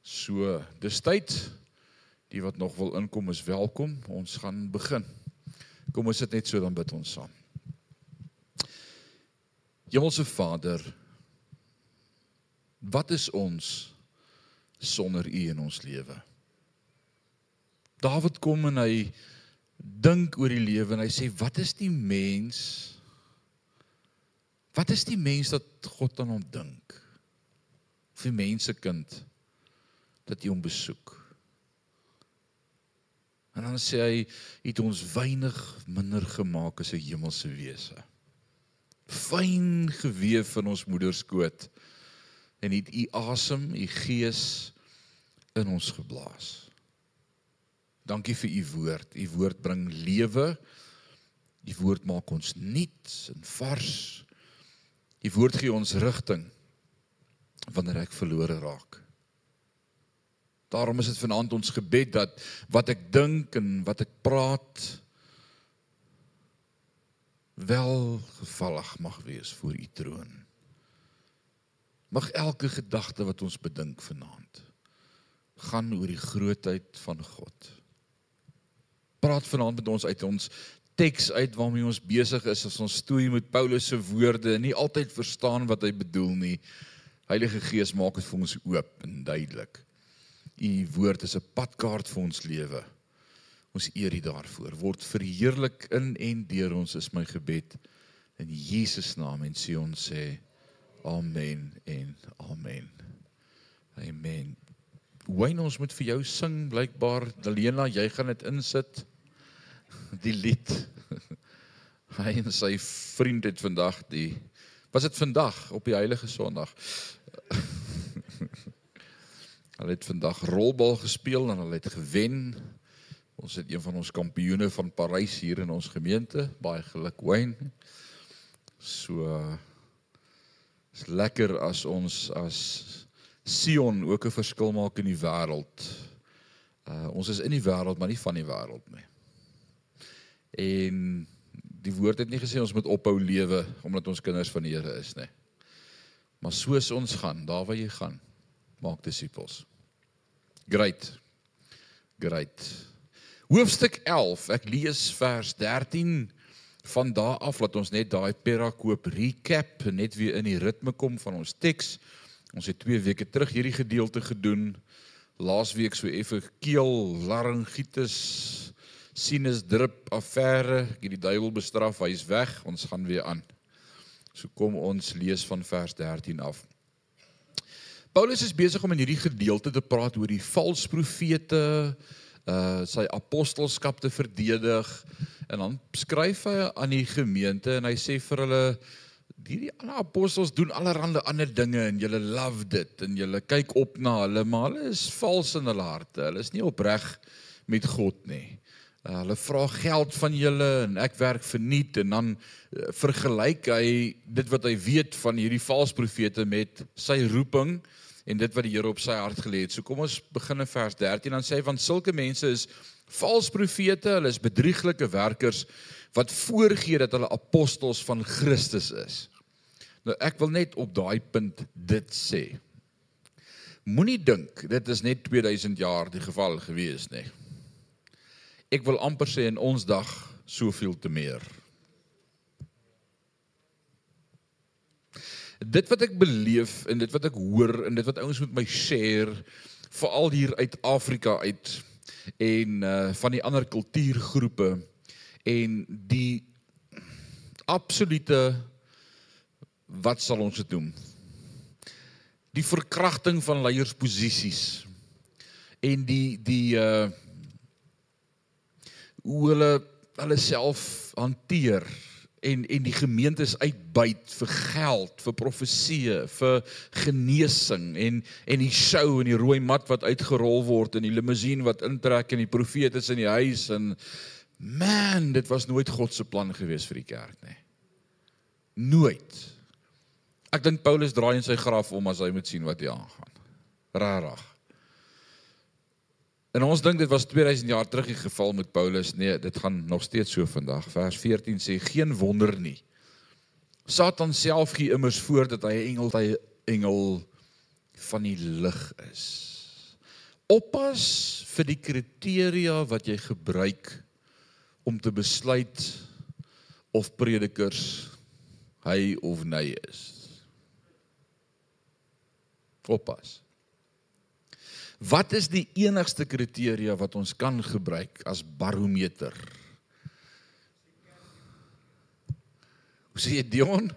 So, dis tyd, die wat nog wil inkom is welkom, ons gaan begin. Kom ons sit net so, dan bid ons saam. Hemelse Vader, wat is ons sonder U in ons lewe? Dawid kom en hy dink oor die lewe en hy sê, wat is die mens dat God aan hom dink? Of die mensekind dat hy hom besoek. En dan sê hy, het ons weinig minder gemaak as 'n hemelse wese. Fyn geweef in ons moederskoot, en het U asem, U gees in ons geblaas. Dankie vir U woord. U woord bring lewe, U woord maak ons nuut en vars. U woord gee ons rigting, wanneer ek verlore raak. Daarom is dit vanaand ons gebed dat wat ek dink en wat ek praat, welgevallig mag wees voor U troon. Mag elke gedagte wat ons bedink vanaand, gaan oor die grootheid van God. Praat vanaand met ons uit ons teks uit waarmee ons besig is, as ons stoei met Paulus se woorde, en nie altyd verstaan wat hy bedoel nie. Heilige Gees maak dit vir ons oop en duidelik. U woord is 'n padkaart vir ons lewe. Ons eer U daarvoor. Word verheerlik in en deur ons is my gebed. In Jesus naam, en sê ons sê, amen en amen. Amen. Wayne, ons moet vir jou sing, blykbaar. Dalena, jy gaan dit insit. Die lied. Hy en sy vriend het vandag was dit vandag, op die Heilige Sondag? Hulle het vandag rolbal gespeel en hulle het gewen. Ons het een van ons kampioene van Parys hier in ons gemeente. Baie geluk, Wayne. So, is lekker as ons as Sion ook 'n verskil maak in die wêreld. Ons is in die wêreld, maar nie van die wêreld nie. En die woord het nie gesê ons moet ophou lewe, omdat ons kinders van die Here is nie. Maar soos ons gaan, daar waar jy gaan, maak disippels. Great. Hoofstuk 11, ek lees vers 13, van daar af, laat ons net daai perakoop recap, net weer in die ritme kom van ons teks. Ons het 2 weke terug hierdie gedeelte gedoen, laasweek so effe keel, laryngitis, sinusdrip, affære, ek het die duiwel bestraf, hy is weg, ons gaan weer aan. So kom ons lees van vers 13 af. Paulus is besig om in hierdie gedeelte te praat oor die vals profete, sy apostelskap te verdedig, en dan skryf hy aan die gemeente, en hy sê vir hulle, die ander apostels doen allerhande ander dinge, en julle love dit, en julle kyk op na hulle, maar hulle is vals in hulle harte, hulle is nie opreg met God nie. Hulle vra geld van julle, en ek werk verniet, en dan vergelyk hy dit wat hy weet van hierdie vals profete met sy roeping, en dit wat die Here op sy hart gelê het. So kom ons begin in vers 13, dan sê hy, want sulke mense is vals profete, hulle is bedrieglike werkers, wat voorgee dat hulle apostels van Christus is. Nou ek wil net op daai punt dit sê. Moenie dink, dit is net 2000 jaar die geval gewees nie. Ek wil amper sê in ons dag soveel te meer. Dit wat ek beleef en dit wat ek hoor en dit wat ouens met my share, veral hier uit Afrika uit en van die ander kultuurgroepe en die absolute, wat sal ons dit noem? Die verkrachting van leiersposisies en hoe hulle self hanteer en die gemeentes uitbuit vir geld, vir profeseë, vir genesing en die show en die rooi mat wat uitgerol word en die limousine wat intrek en die profeet is in die huis en man, dit was nooit God se plan gewees vir die kerk nie. Nooit. Ek dink Paulus draai in sy graf om as hy moet sien wat hier aangaan. Rarig. En ons dink dit was 2000 jaar terug die geval met Paulus. Nee, dit gaan nog steeds so vandag. Vers 14 sê, geen wonder nie. Satan self gee immers voor dat hy 'n engel van die lig is. oppas vir die kriteria wat jy gebruik om te besluit of predikers hy of nee is. Oppas. Wat is die enigste kriteria wat ons kan gebruik as barometer? Hoe sê jy, Dion?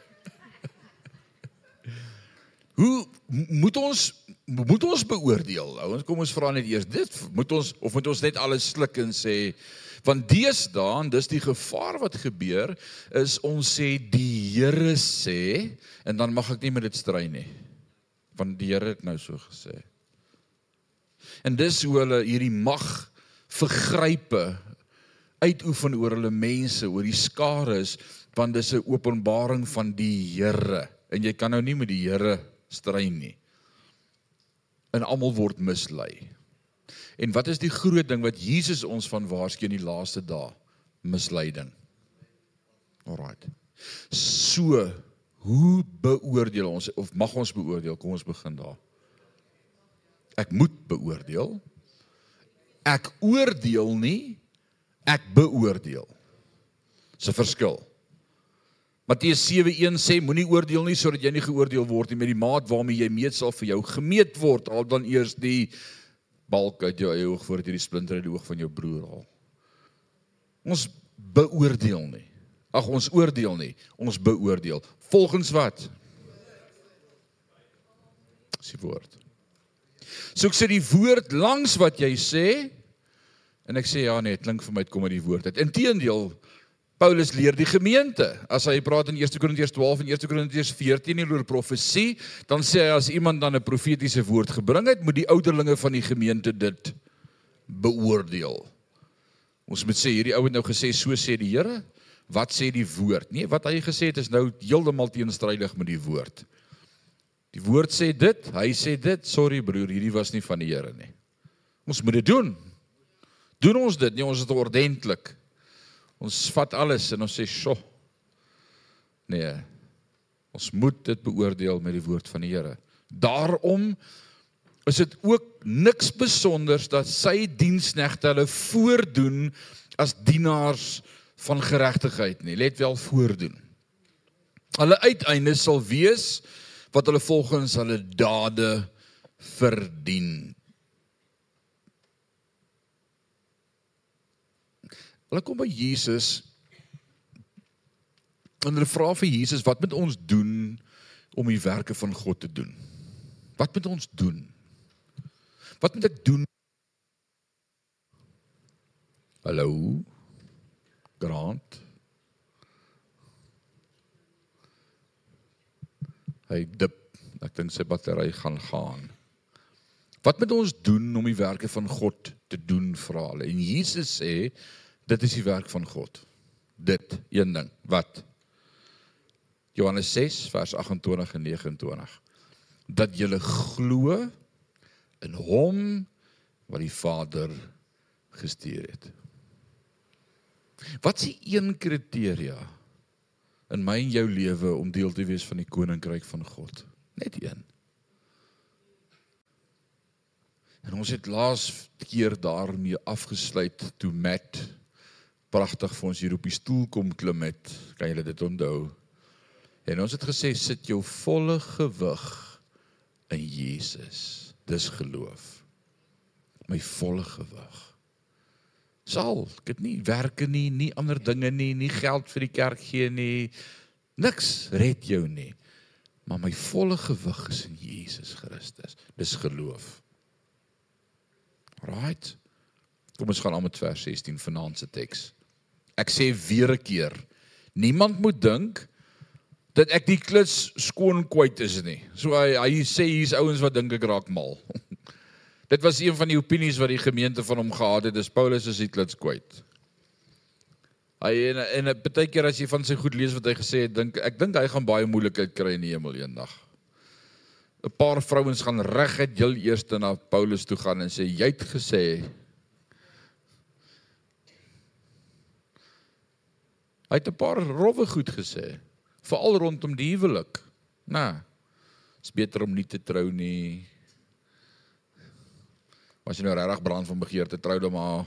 Hoe moet ons beoordeel? Ouens, kom ons vra net eers dit, moet ons net alles slik en sê, want deesdae, en dis die gevaar wat gebeur, is ons sê die Here sê, en dan mag ek nie met dit stry nie, want die Here het nou so gesê. En dis hoe hulle hierdie mag vergrype uitoefen oor hulle mense, oor die skares, want dis 'n openbaring van die Here, en jy kan nou nie met die Here stry nie. En almal word mislei. En wat is die groot ding wat Jesus ons van waarsku in die laaste dae? Misleiding. Alright. So, hoe beoordeel ons, of mag ons beoordeel? Kom ons begin daar. Ek moet beoordeel. Ek oordeel nie, ek beoordeel. Dis 'n verskil. Matteus 7:1 sê, moenie oordeel nie, sodat jy nie geoordeel word nie, met die maat waarmee jy meet sal vir jou gemeet word, al dan eers die balk uit jou eie oog, voordat jy die splinter uit die oog van jou broer haal. Ons beoordeel nie. Ons oordeel nie, ons beoordeel. Volgens wat? Dis die woord. So ek sê die woord langs wat jy sê, en ek sê ja nee, het klink vir my, het kom uit die woord uit. Inteendeel, Paulus leer die gemeente, as hy praat in 1 Korintiërs 12 en 1 Korintiërs 14 oor profesie, dan sê hy, as iemand dan 'n profetiese woord gebring het, moet die ouderlinge van die gemeente dit beoordeel. Ons moet sê, hierdie ou het nou gesê, so sê die Here, wat sê die woord? Nee, wat hy gesê het is nou heeltemal teenstrydig met die woord. Die woord sê dit, hy sê dit, sorry broer, hierdie was nie van die Here nie. Ons moet dit doen. Doen ons dit nie, ons is ordentlik. Ons vat alles en ons sê, sjo. Nee, ons moet dit beoordeel met die woord van die Here. Daarom is dit ook niks besonders dat sy diensknegte hulle voordoen as dienaars van geregtigheid nie. Let wel, voordoen. Hulle uiteinde sal wees wat hulle volgens hulle dade verdien. Hulle kom by Jesus en hulle vra vir Jesus, wat moet ons doen om die werke van God te doen? Wat moet ons doen? Wat moet ek doen? Hallo? Grant? Hy dip, ek dink sy battery gaan. Wat moet ons doen om die werke van God te doen, vra hulle? En Jesus sê, dit is die werk van God. Dit, een ding. Wat? Johannes 6, vers 28 en 29. Dat julle glo in hom wat die Vader gestuur het. Wat is die een kriteria in my en jou lewe om deel te wees van die koninkryk van God? Net een. En ons het laas keer daarmee afgesluit toe Matt pragtig vir ons hier op die stoel kom klim het. Kan julle dit onthou? En ons het gesê, sit jou volle gewig in Jesus. Dis geloof. My volle gewig. Sal, ek het nie werke nie, nie ander dinge nie, nie geld vir die kerk gee nie, niks red jou nie. Maar my volle gewig is in Jesus Christus. Dis geloof. Right? Kom ons gaan aan met vers 16 vanaand se teks. Ek sê weer 'n keer, niemand moet dink dat ek die kluts skoon kwyt is nie. So hy sê hier's ouens wat dink ek raak mal. Dit was een van die opinies wat die gemeente van hom gehad het, dis Paulus is die kluts kwyt. En baie keer as jy van sy goed lees wat hy gesê het, ek dink hy gaan baie moeilikheid kry in die hemel eendag. 'n Paar vrouens gaan reguit heel eers na Paulus toe gaan en sê, jy het gesê, hy het 'n paar rowwe goed gesê, veral rondom die huwelik. Nou, is beter om nie te trou nie. As jy nou regtig brand van begeerte trou, dan maar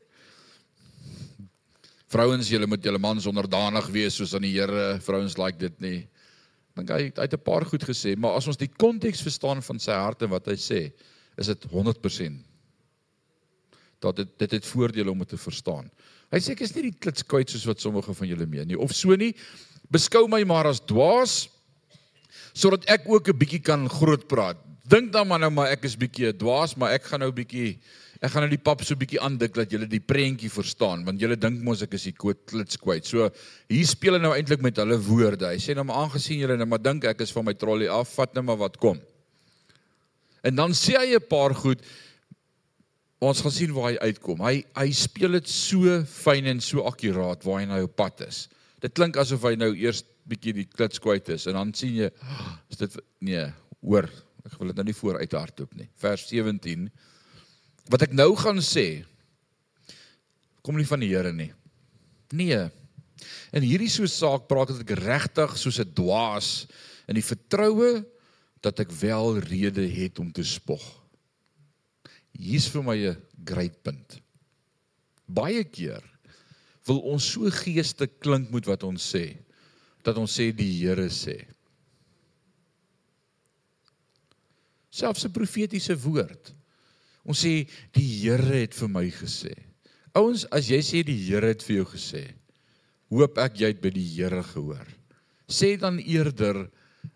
vrouens, julle moet julle mans onderdanig wees soos aan die Here, vrouens like dit nie. Dan hy het 'n paar goed gesê, maar as ons die konteks verstaan van sy hart en wat hy sê, is dit 100%. Dit het voordele om dit te verstaan. Hy sê ek is nie die klitskwyt soos wat sommige van julle meen nie, of so nie, beskou my maar as dwaas, sodat ek ook 'n bietjie kan groot praat. Dink dan maar ek is bietjie 'n dwaas, maar ek gaan nou die pap so bietjie aandik, dat julle die prentjie verstaan, want julle dink mos ek is die klitskwyt. So, hier speel hy nou eintlik met hulle woorde. Hy sê nou maar aangesien julle nou maar dink ek is van my trolley af, vat nou maar wat kom. En dan sê hy 'n paar goed, ons gaan sien waar hy uitkom. Hy speel dit so fyn en so akkuraat waar hy nou op pad is. Dit klink asof hy nou eers bietjie die klitskwyt is, en dan sien jy, is dit, nee, hoor, ek wil dit nou nie vooruit hardloop nie. Vers 17, wat ek nou gaan sê, kom nie van die Here nie. Nee, en hierdie so saak praat dat ek regtig soos 'n dwaas, in die vertroue, dat ek wel rede het om te spog. Hier is vir my 'n great punt. Baie keer wil ons so geeste klink met wat ons sê, dat ons sê die Here sê. Selfs 'n profetiese woord. Ons sê die Here het vir my gesê. Ouens, as jy sê die Here het vir jou gesê, hoop ek jy het by die Here gehoor. Sê dan eerder,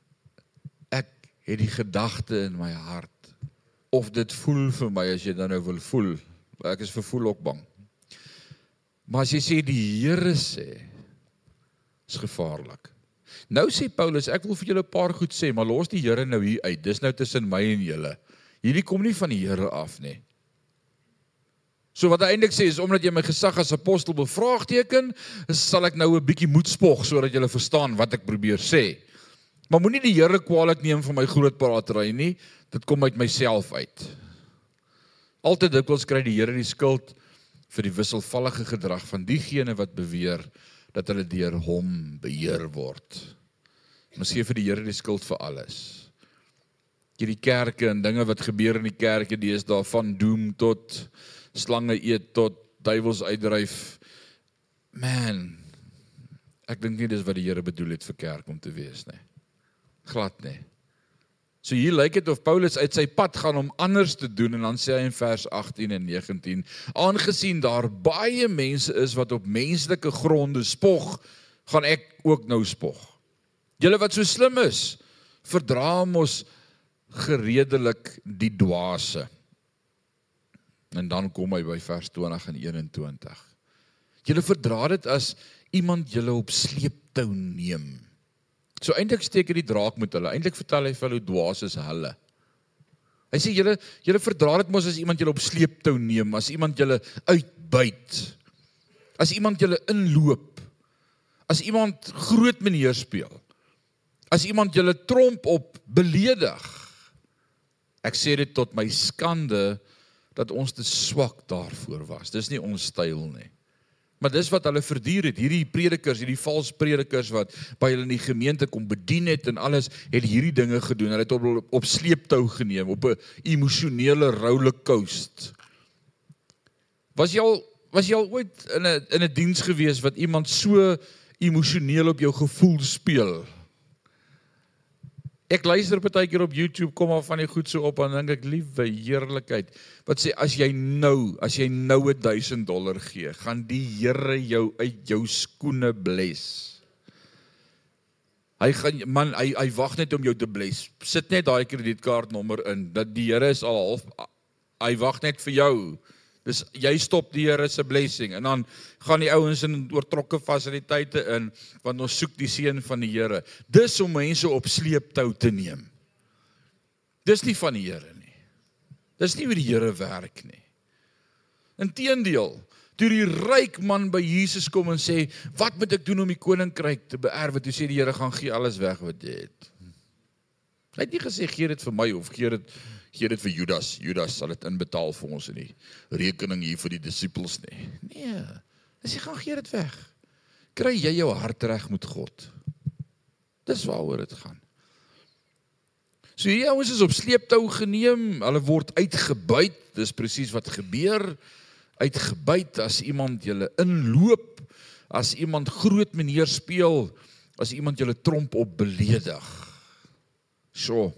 ek het die gedagte in my hart, of dit voel vir my, as jy dan nou wil voel, ek is vir voel ook bang. Maar as jy sê die Here sê, is gevaarlik. Nou sê Paulus, ek wil vir julle 'n paar goed sê, maar los die Here nou hier uit, dis nou tussen my en julle. Hierdie kom nie van die Here af nie. So wat hy eintlik sê is, omdat jy my gesag as apostel bevraagteken, sal ek nou 'n bietjie moed spog, sodat julle verstaan wat ek probeer sê. Maar moenie die Here kwaadlik neem van my groot pratery nie, dit kom uit myself uit. Altyd dikwels kry die Here die skuld vir die wisselvallige gedrag van diegene wat beweer dat hulle deur hom beheer word. Ons gee vir die Here die skuld vir alles. Die kerke en dinge wat gebeur in die kerke, die is daar van doem tot slange eet tot duiwels uitdryf. Man, ek dink nie dis wat die Here bedoel het vir kerk om te wees nie. Glad nie. So hier lyk dit of Paulus uit sy pad gaan om anders te doen, en dan sê hy in vers 18 en 19, aangesien daar baie mense is wat op menslike gronde spog, gaan ek ook nou spog. Julle wat so slim is, verdra mos geredelik die dwaase. En dan kom hy by vers 20 en 21. Julle verdra dit as iemand julle op sleeptou neem. So eintlik steek hy die draak met hulle. Eintlik vertel hy vir hulle hoe dwaas is hulle. Hy sê julle verdra dit mos as iemand julle op sleeptou neem, as iemand julle uitbuit, as iemand julle inloop, as iemand groot meneer speel, as iemand julle tromp op beledig. Ek sê dit tot my skande, dat ons te swak daarvoor was. Dis nie ons styl nie. Maar dis wat hulle verduur het, hierdie predikers, hierdie vals predikers wat by hulle in die gemeente kom bedien het en alles, het hierdie dinge gedoen. Hulle het op sleeptou geneem, op 'n emosionele rollercoaster. Was jy al ooit in 'n diens gewees wat iemand so emosioneel op jou gevoel speel? Ek luister partykeer op YouTube, kom al van die goed so op, en dink ek, liewe heerlikheid, wat sê, as jy nou $1000 gee, gaan die Here jou uit jou skoene bless. Hy wag net om jou te bless. Sit net daai kredietkaartnommer in, dat die Here is al half, hy wag net vir jou. Dus jy stop die Here se blessing, en dan gaan die ouens in oortrokke fasiliteite in, want ons soek die seën van die Here. Dis om mense op sleeptou te neem. Dis nie van die Here nie. Dis nie hoe die Here werk nie. Inteendeel, toe die ryk man by Jesus kom en sê, wat moet ek doen om die koninkryk te beerwe? Toe sê die Here, gaan gee alles weg wat jy het. Hy het nie gesê, gee dit vir my, of gee dit vir Judas. Judas sal dit inbetaal vir ons in die rekening hier vir die disippels nie. Nee, hy sê, gaan gee dit weg. Kry jy jou hart reg met God. Dis waaroor dit gaan. So hierdie ouens is op sleeptou geneem, hulle word uitgebuit, dis presies wat gebeur, uitgebuit as iemand julle inloop, as iemand groot meneer speel, as iemand julle tromp op beledig. So.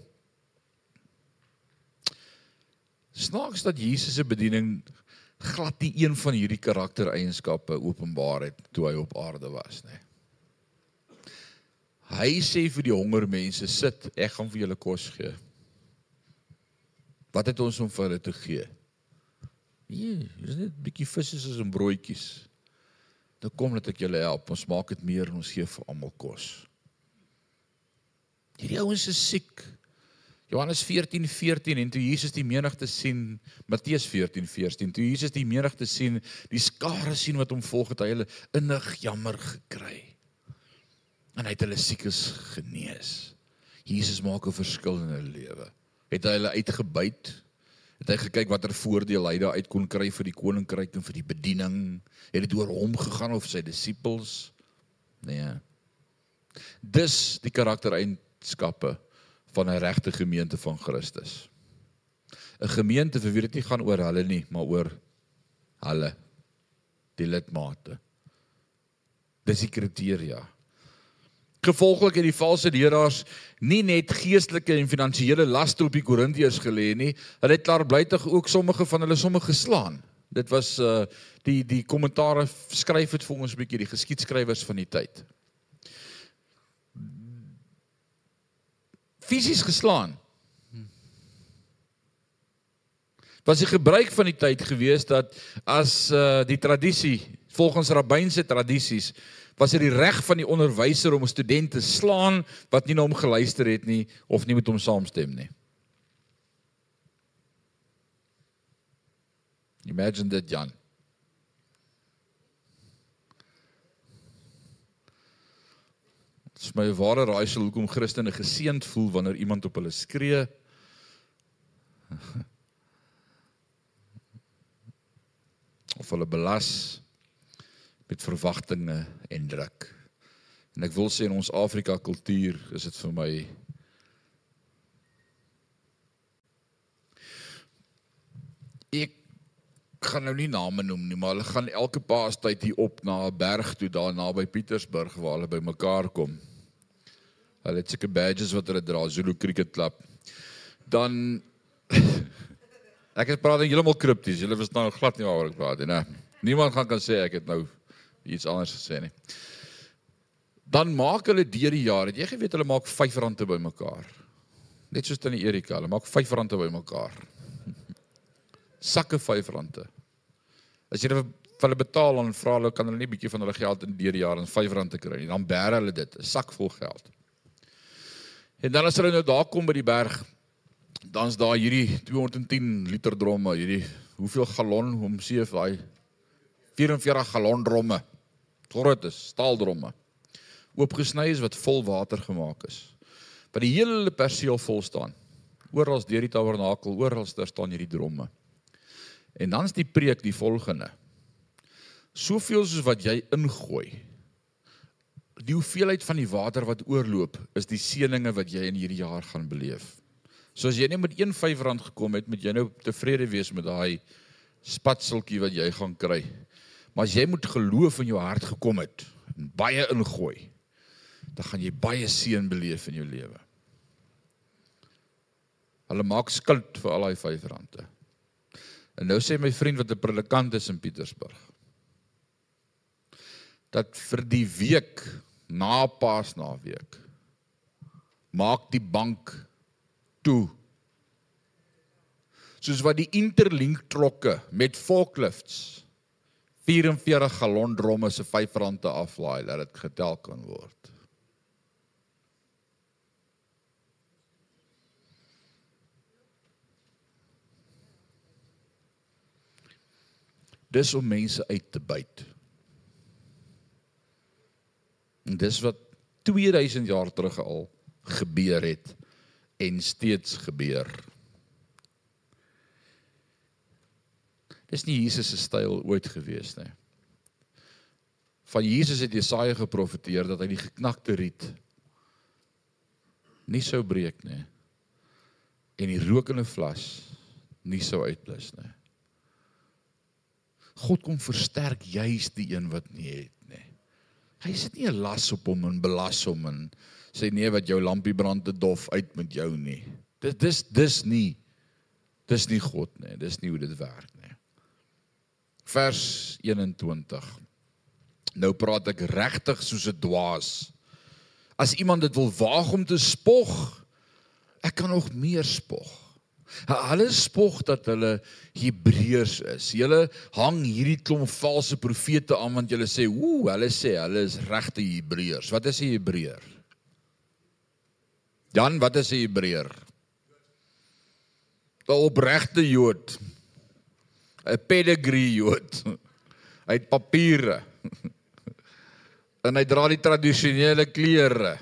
Snaaks dat Jesus se bediening glad nie een van hierdie karaktereienskappe openbaar het toe hy op aarde was, nee. Hy sê vir die hongermense, sit, ek gaan vir julle kos gee. Wat het ons om vir hulle te gee? Nee, dis net 'n bietjie visse en broodjies. Dan kom dat ek julle help, ons maak dit meer en ons gee vir almal kos. Hierdie ouens is siek. Johannes 14:14, en toe Jesus die menigte sien, Matteus 14:14, toe Jesus die menigte sien, die skare sien wat hom volg het, hy hulle innig jammer gekry. En hy het hulle siekes genees. Jesus maak 'n verskil in hulle lewe. Het hy hulle uitgebuit? Het hy gekyk watter voordeel hy daar uit kon kry vir die koninkryk en vir die bediening? Het dit oor hom gegaan of sy disippels? Nee. Dis die karaktereienskappe van 'n regte gemeente van Christus. 'n Gemeente vir wie dit nie gaan oor hulle nie, maar oor hulle, die lidmate. Dis die kriteria. Gevolglik het die valse leraars nie net geestelike en finansiële laste op die Korintiërs gelê nie, hulle het klaarblyktig ook sommige van hulle somme geslaan. Dit was die kommentare skryf het vir ons 'n bietjie, die geskiedskrywers van die tyd. Fisies geslaan. Was die gebruik van die tyd gewees dat as die tradisie, volgens rabbynse tradisies, was dit die reg van die onderwyser om 'n student te slaan wat nie na hom geluister het nie of nie met hom saamstem nie. Imagine dit, Jan. Het is my ware raaisel hoekom Christene geseënd voel wanneer iemand op hulle skree. Of hulle belas met verwagtinge en druk. En ek wil sê in ons Afrika kultuur is dit vir my ek gaan nou nie name noem nie, maar hulle gaan elke paastyd hier op na 'n berg toe daar naby Pietersburg waar hulle by mekaar kom. Hulle het sulke badges wat hulle dra, Zulu Cricket Club. Dan ek het praat heeltemal krypties, julle verstaan nou glad nie waaroor ek praat nie, né? Niemand gaan kan sê ek het nou iets anders gesê nie. Dan maak hulle deur die jaar, het jy geweet hulle maak R5 by mekaar. Net soos in die Erika, hulle maak R5 by mekaar. Sakke R5. As jy vir hulle betaal, dan vra hulle, kan hulle nie 'n bietjie van hulle geld in deur die jaar en R5 kry nie. Dan bære hulle dit, 'n sak vol geld. En dan as hulle nou daar kom by die berg, dan is daar hierdie 210 liter dromme, hierdie, hoeveel gallon, om sê vir daai 44 gallon dromme, groot is, staaldromme, oopgesny is wat vol water gemaak is, wat die hele perseel vol staan, oral deur die tabernakel, oral daar staan hierdie dromme. En dan is die preek die volgende, soveel soos wat jy ingooi, die hoeveelheid van die water wat oorloop, is die seëninge wat jy in hierdie jaar gaan beleef. So as jy net met R1 gekom het, moet jy nou tevrede wees met daai spatseltjie wat jy gaan kry. Maar as jy moet geloof in jou hart gekom het, en baie ingooi, dan gaan jy baie seën beleef in jou lewe. Hulle maak skuld vir al daai R5. En nou sê my vriend wat 'n predikant is in Pietersburg, dat vir die week, na Paasnaweek, maak die bank toe. Soos wat die Interlink trokke met forklifts 44 gallon dromme se R5 aflaai, dat dit getel kan word. Dis om mense uit te byt. En dis wat 2000 jaar terug al gebeur het en steeds gebeur. Dis nie Jesus se styl ooit gewees nie. Van Jesus het Jesaja geprofeteer dat hy die geknakte riet nie sou breek nie, en die rokende vlas nie sou uitblus nie. God kom versterk juis die een wat nie het nie. Hy sit nie 'n las op hom en belas hom en sê nee, wat jou lampie brand te dof uit met jou nie. Dis nie God nie, dis nie hoe dit werk nie. Vers 21. Nou praat ek regtig soos 'n dwaas. As iemand dit wil waag om te spog, ek kan nog meer spog. Hulle spog dat hulle Hebreërs is. Julle hang hierdie klomp valse profete aan, want julle sê, hulle is regte Hebreërs. Wat is 'n Hebreër? Jan, wat is 'n Hebreër? 'n opregte Jood. 'n pedigree Jood. Hy het papiere. En hy dra die tradisionele klere.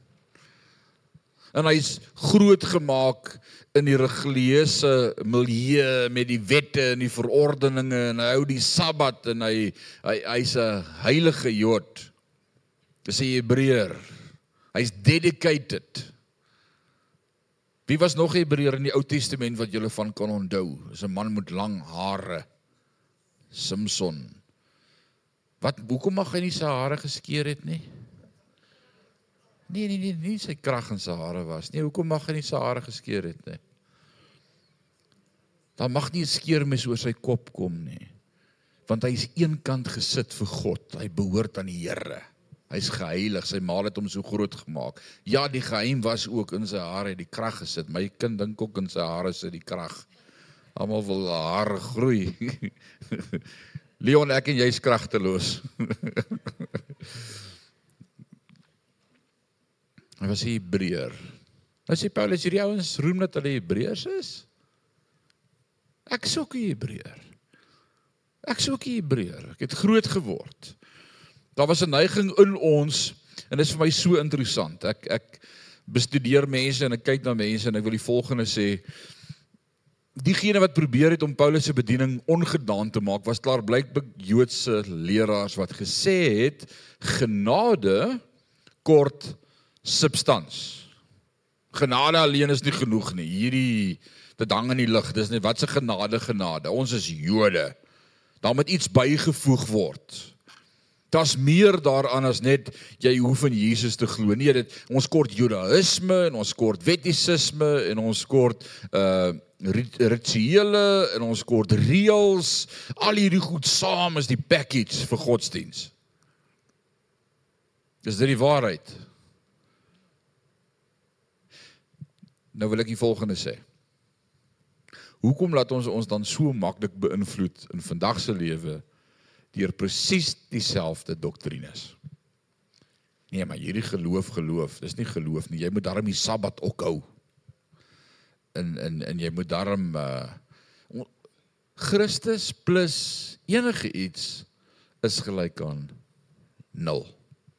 En hy's grootgemaak in die religieuse milieu met die wette en die verordeninge en hy hou die Sabbat en hy's 'n heilige Jood. Dis 'n Hebreër. Hy's dedicated. Wie was nog 'n Hebreër in die Ou Testament wat julle van kan onthou? Dis 'n man met lang hare. Samson. Hoekom mag hy nie sy hare geskeer het nie? Nee, nie sy krag in sy hare was. Nee, hoekom mag hy nie sy hare geskeer het nie? Daar mag nie 'n skeermes oor sy kop kom nie. Want hy is eenkant gesit vir God. Hy behoort aan die Here. Hy's geheilig, sy ma het hom so groot gemaak. Ja, die geheim was ook in sy hare, die krag gesit. My kind dink ook in sy hare sit die krag. Almal wil hare groei. Leon, ek en jy is kragteloos. Hy was 'n Hebreër. Nou sê Paulus, hierdie ouens roem dat hulle Hebreërs is. Ek is ook 'n Hebreër. Ek het groot geword. Daar was 'n neiging in ons, en dit is vir my so interessant. Ek bestudeer mense en ek kyk na mense en ek wil die volgende sê. Diegene wat probeer het om Paulus se bediening ongedaan te maak, was klaarblyklik Joodse leraars wat gesê het, genade kort substans. Genade alleen is nie genoeg nie. Dit hang in die lug. Dis net wat se genade. Ons is Jode. Daar moet iets bygevoeg word. Daar's meer daaraan as net jy hoef in Jesus te glo. Nee, ons kort Judaïsme en ons kort wettisisme en ons kort rituele en ons kort reëls. Al hierdie goed saam is die package vir godsdiens. Is dit die waarheid? Nou wil ek die volgende sê. Hoekom laat ons dan so maklik beïnvloed in vandag se lewe deur presies dieselfde doktrines? Nee, maar hierdie geloof, dis nie geloof nie. Jy moet daarom die Sabbat ook hou. En jy moet daarom Christus plus enige iets is gelyk aan 0.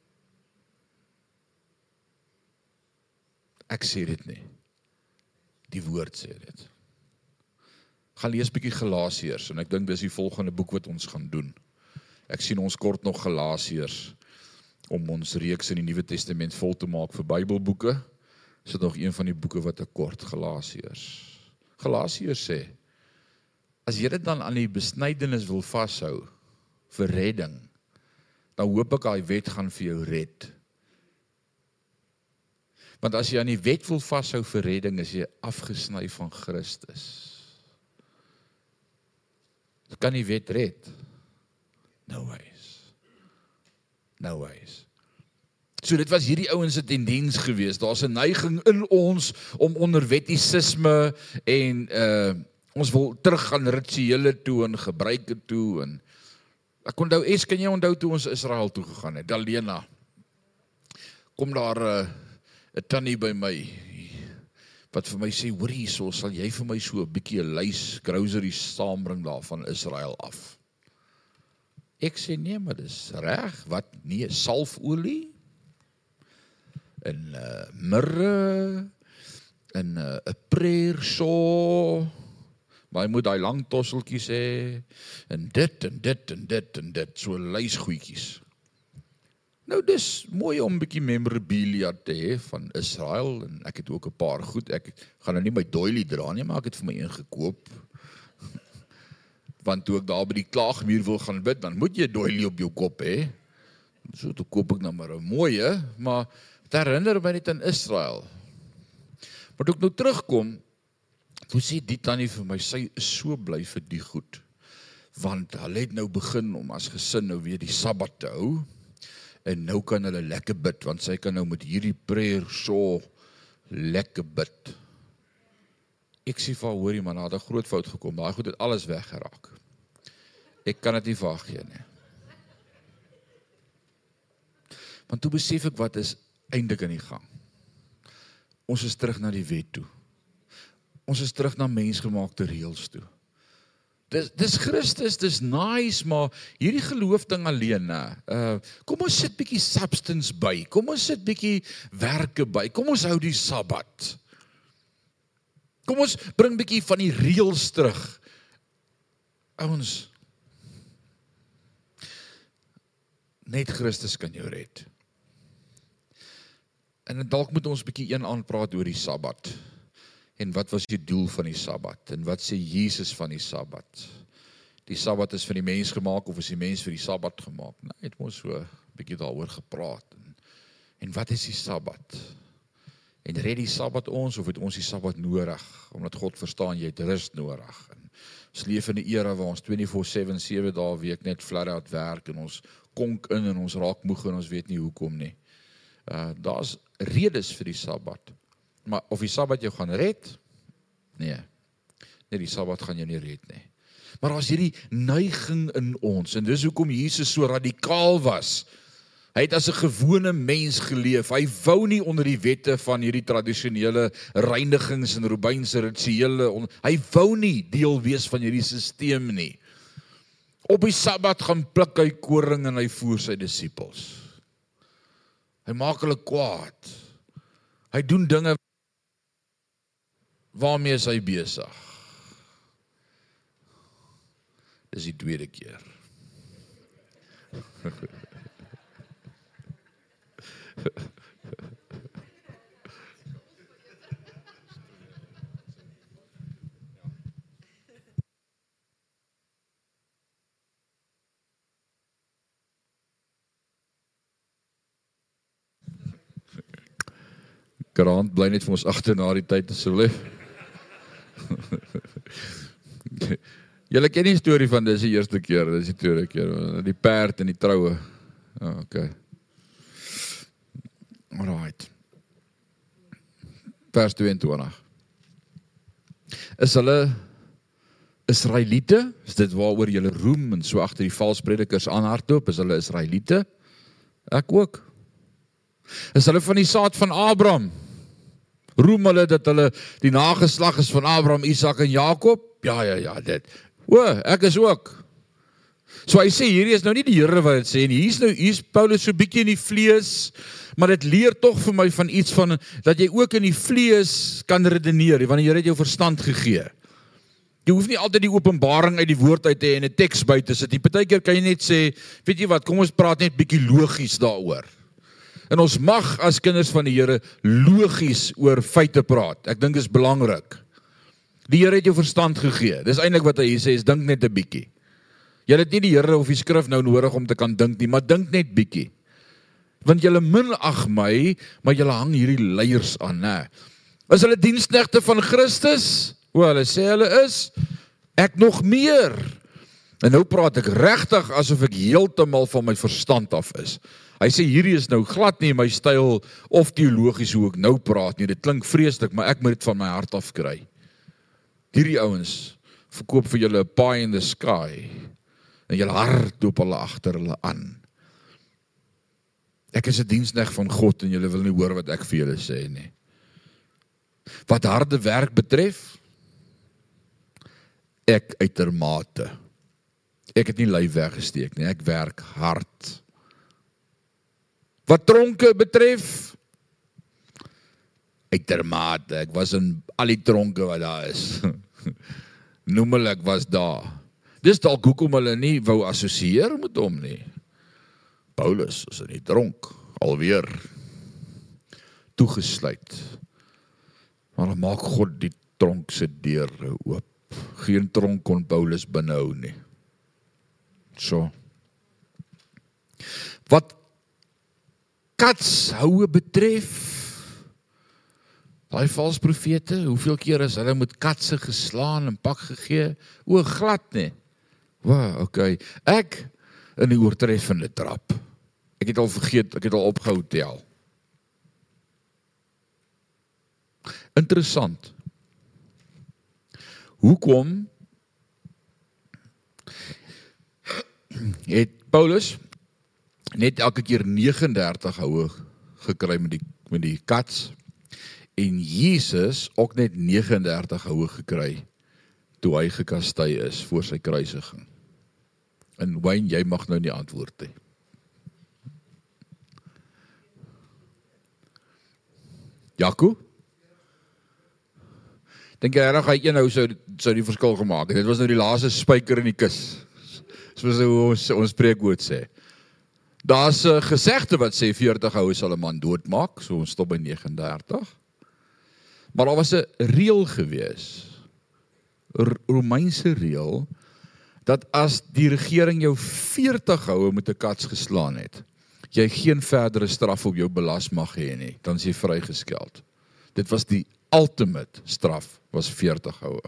Ek sê dit nie. Die woord sê dit. Gaan lees bietjie Galasiërs en ek dink dis die volgende boek wat ons gaan doen. Ek sien ons kort nog Galasiërs om ons reeks in die Nuwe Testament vol te maak vir Bybelboeke. Is dit nog een van die boeke wat ek kort, Galasiërs. Galasiërs sê, as jy dit dan aan die besnydenis wil vashou vir redding, dan hoop ek daai wet gaan vir jou red. Want as jy aan die wet wil vashou vir redding, is jy afgesny van Christus. Kan die wet red? No ways. So dit was hierdie ouens se tendens geweest. Daar's 'n neiging in ons om onder wettisisme en ons wil teruggaan rituele toe en gebruike toe en ek onthou, kan jy onthou toe ons Israel toe gegaan het? Dalena. Kom daar 'n tannie by my wat vir my sê, hoor hierso, sal jy vir my so 'n bietjie 'n lys groceries saambring daar van Israel af? Ek sê nee, maar dis reg. Wat? Nee, salfolie en mirre en 'n prayer shawl, maar jy moet daai lang tosseltjies hê en dit, so 'n lys goedjies. Nou, dis mooi om 'n bietjie memorabilia te hê van Israel, en ek het ook 'n paar goed, ek gaan nou nie my doilie dra nie, maar ek het vir my een gekoop, want toe ek daar by die klaagmuur wil gaan bid, dan moet jy 'n doilie op jou kop hê, so toe koop ek nou maar 'n mooie, maar het herinner my net aan Israel. Maar toe ek nou terugkom, toe sê die tannie vir my, sy is so bly vir die goed, want hulle het nou begin om as gesin nou weer die Sabbat te hou, en nou kan hulle lekker bid, want sy kan nou met hierdie prayer so lekker bid. Ek sê vir haar, hoorie man, daar het 'n groot fout gekom, daai goed het alles weggeraak. Ek kan dit nie vir haar gee nie. Want toe besef ek wat is eintlik aan die gang. Ons is terug na die wet toe. Ons is terug na mensgemaakte reëls toe. Dis Christus, dis nice, maar hierdie geloofding alleen, kom ons sit bietjie substance by, kom ons sit bietjie werke by, kom ons hou die Sabbat. Kom ons bring bietjie van die reëls terug. Ouens, net Christus kan jou red. En dalk moet ons bietjie een aanpraat oor die Sabbat. En wat was die doel van die Sabbat? En wat sê Jesus van die Sabbat? Die Sabbat is vir die mens gemaak, of is die mens vir die Sabbat gemaak? Nou, het ons so 'n bietjie daaroor gepraat. En wat is die Sabbat? En red die Sabbat ons, of het ons die Sabbat nodig? Omdat God verstaan, jy het rus nodig. En ons leef in 'n era waar ons 24/7, 7 dae 'n week net flat out werk, en ons konk in, en ons raak moeg, en ons weet nie hoekom nie. Daar's redes vir die Sabbat. Maar of die Sabbat jou gaan red? Nee, die Sabbat gaan jou nie red nie. Maar daar's hierdie neiging in ons, en dis hoekom Jesus so radikaal was. Hy het as 'n gewone mens geleef. Hy wou nie onder die wette van hierdie tradisionele reinigings en Romeinse rituele, hy wou nie deel wees van hierdie sisteem nie. Op die Sabbat gaan pluk hy koring en hy voer sy disippels. Hy maak hulle kwaad. Hy doen dinge waarmee is hy besig. Dis die tweede keer. Grant, bly net vir ons agter na die tyd asseblief. Julle ken die storie van dis die eerste keer, dis die tweede keer, die perd en die troue. Okay. Alright. Vers 22. Is hulle Israeliete? Is dit waaroor julle roem en so agter die valspredikers aanhardloop? Is hulle Israeliete? Ek ook. Is hulle van die saad van Abraham? Roem hulle dat hulle die nageslag is van Abraham, Isak en Jakob? Ja, dit. Ek is ook. So hy sê, hierdie is nou nie die Here wat dit sê nie. Hier is Paulus so bietjie in die vlees, maar dit leer tog vir my van iets van, dat jy ook in die vlees kan redeneer, want die Here het jou verstand gegee. Jy hoef nie altyd die openbaring uit die woord uit te hê en 'n teks by te sit nie. Partykeer kan jy net sê, weet jy wat, kom ons praat net bietjie logies daaroor. En ons mag as kinders van die Here logies oor feite praat. Ek dink dit is belangrik. Die Here het jou verstand gegee. Dis eintlik wat hy hier sê, is dink net 'n bietjie. Jy het nie die Here of die skrif nou nodig om te kan dink nie, maar dink net bietjie. Want julle minag my, maar julle hang hierdie leiers aan, né? Is hulle diensknegte van Christus? Hulle sê hulle is. Ek nog meer. En nou praat ek regtig asof ek heeltemal van my verstand af is. Hy sê hierdie is nou glad nie my styl of teologies hoe ek nou praat nie. Dit klink vreeslik, maar ek moet dit van my hart af kry. Hierdie ouens verkoop vir julle 'n pie in the sky. En julle hart loop hulle agter hulle aan. Ek is 'n diensknegt van God en julle wil nie hoor wat ek vir julle sê nie. Wat harde werk betref, ek uitermate. Ek het nie lui weggesteek nie, ek werk hard. Wat tronke betref, uitermate. Ek was in al die tronke wat daar is. Noemelik was daar. Dis dalk hoekom hulle nie wou assosieer met hom nie. Paulus is in die tronk, alweer toegesluit. Maar dan maak God die tronk se deure oop. Geen tronk kon Paulus binnehou nie. So. Wat katshoue betref, daai valse profete, hoeveel keer is hulle met katse geslaan en pak gegee? O, glad nie. Wow, okay. Ek in die oortreffende trap. Ek het al vergeet, ek het al opgehou tel. Interessant. Hoekom het Paulus net elke keer 39 houe gekry met die kats en Jesus ook net 39 houe gekry toe hy gekastei is voor sy kruisiging? En Wayne, jy mag nou nie antwoord hê. Jaco? Dink jy reg hy een nou sou die verskil gemaak het? Dit was nou die laaste spyker in die kus. Soos ons spreekwoord sê. Daar's 'n gesegde wat sê 40 houe sal 'n man doodmaak, so ons stop by 39. Maar daar was 'n reël gewees, Romeinse reël, dat as die regering jou 40 houe met 'n kats geslaan het, jy geen verdere straf op jou belas mag hê nie, dan is jy vrygeskeld. Dit was die ultimate straf, was 40 houe.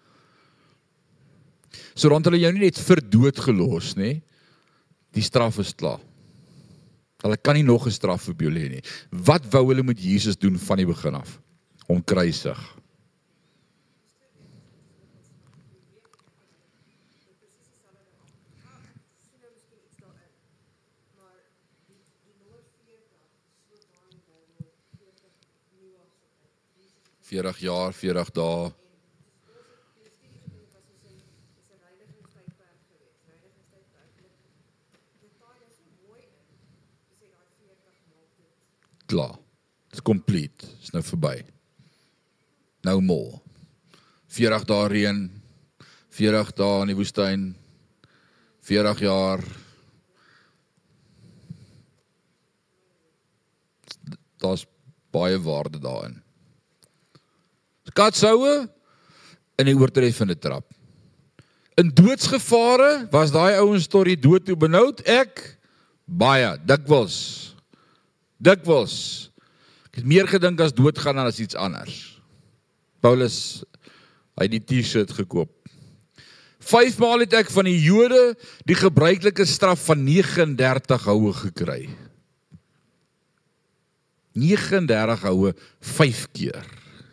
So rond hulle jou nie net vir dood gelos nie, die straf is klaar. Hulle kan nie nog 'n straf op jou lê nie. Wat wou hulle met Jesus doen van die begin af? Om kruisig. ...40 jaar, 40 dae. Klaar, het is complete, is nou verby. No more. 40 dae reën, 40 dae in die woestyn, 40 jaar. Daar's baie waarde daarin. Katshoue in die oortreffende trap. In doodsgevare was daai ouens tot die dood toe benoud. Ek baie dikwels. Ek het meer gedink as doodgaan dan as iets anders. Paulus, hy het die T-shirt gekoop. 5 maal het ek van die Jode die gebruikelike straf van 39 houe gekry. 39 houe 5 keer.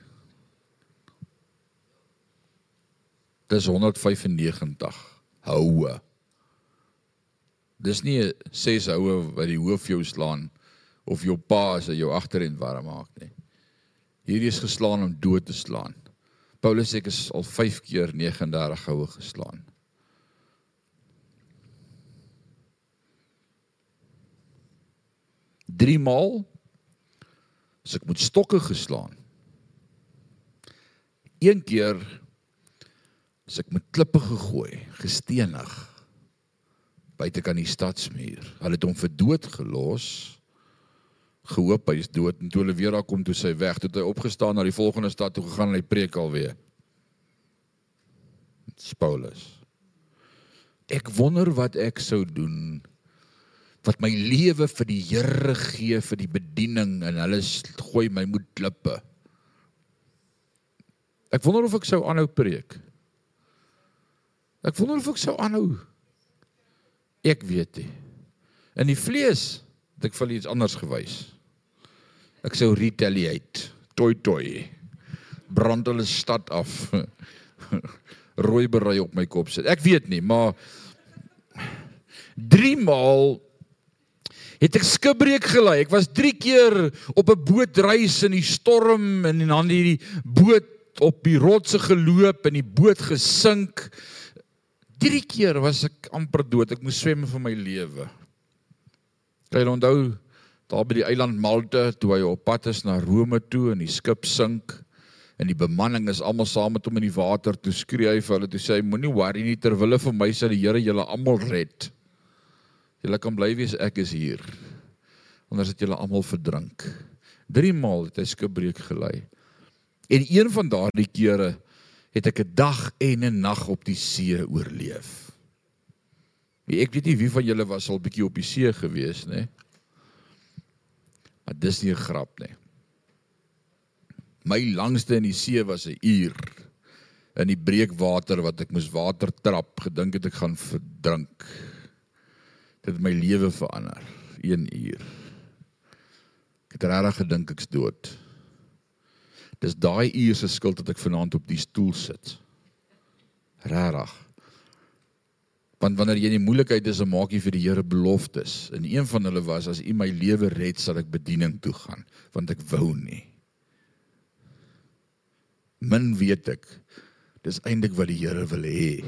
Dis 195 houe. Dis nie 6 houe wat die hoof jou slaan, of jou pa as hy jou agterend warm maak nie. Hierdie is geslaan om dood te slaan. Paulus sê ek is al 5 keer 39 houe geslaan. Drie maal is ek met stokke geslaan. 1 keer is ek met klippe gegooi, gestenig, buite kan die stadsmuur. Hulle het hom vir dood gelos, gehoop hy is dood, en toe hulle weer daar kom, toe sy weg, toe hy opgestaan na die volgende stad toe gegaan, en hy preek alweer. Dit is Paulus. Ek wonder wat ek sou doen, wat my lewe vir die Here gee, vir die bediening, en hulle gooi my met klippe. Ek wonder of ek sou aanhou preek. Ek wonder of ek sou aanhou. Ek weet nie. In die vlees het ek vir iets anders gewys. Ek sou retaliate, toi, brand hulle stad af, rooi berei op my kop sit. Ek weet nie, maar 3 maal het ek skipbreek gelei. Ek was 3 keer op 'n bootreis in die storm, en dan die boot op die rotse geloop, en die boot gesink. 3 keer was ek amper dood, ek moes swem vir my lewe. Kan jy onthou, daar by die eiland Malte, toe hy op pad is na Rome toe, en die skip sink, en die bemanning is almal saam met hom in die water, toe skree hy vir hulle, toe sê hy, moenie worry nie, terwille vir my sal die Here julle almal red. Julle kan bly wees, ek is hier. Anders het julle almal verdrink. 3 maal het hy skipbreek gelei. En een van daardie kere het ek 'n dag en 'n nag op die see oorleef. Ek weet nie wie van julle was al bietjie op die see gewees, né? Maar dis nie 'n grap nie. My langste in die see was 'n uur. In die breekwater wat ek moes water trap, gedink het ek gaan verdrink. Dit het my lewe verander. 1 uur. Ek het regtig gedink ek's dood. Dis daai uur se skuld dat ek vanaand op die stoel sit. Regtig. Want wanneer jy in die moeilikheid is, dan maak jy vir die Here beloftes. En een van hulle was, as U my lewe red, sal ek bediening toe gaan, want ek wou nie. Min weet ek, dis eintlik wat die Here wil hê.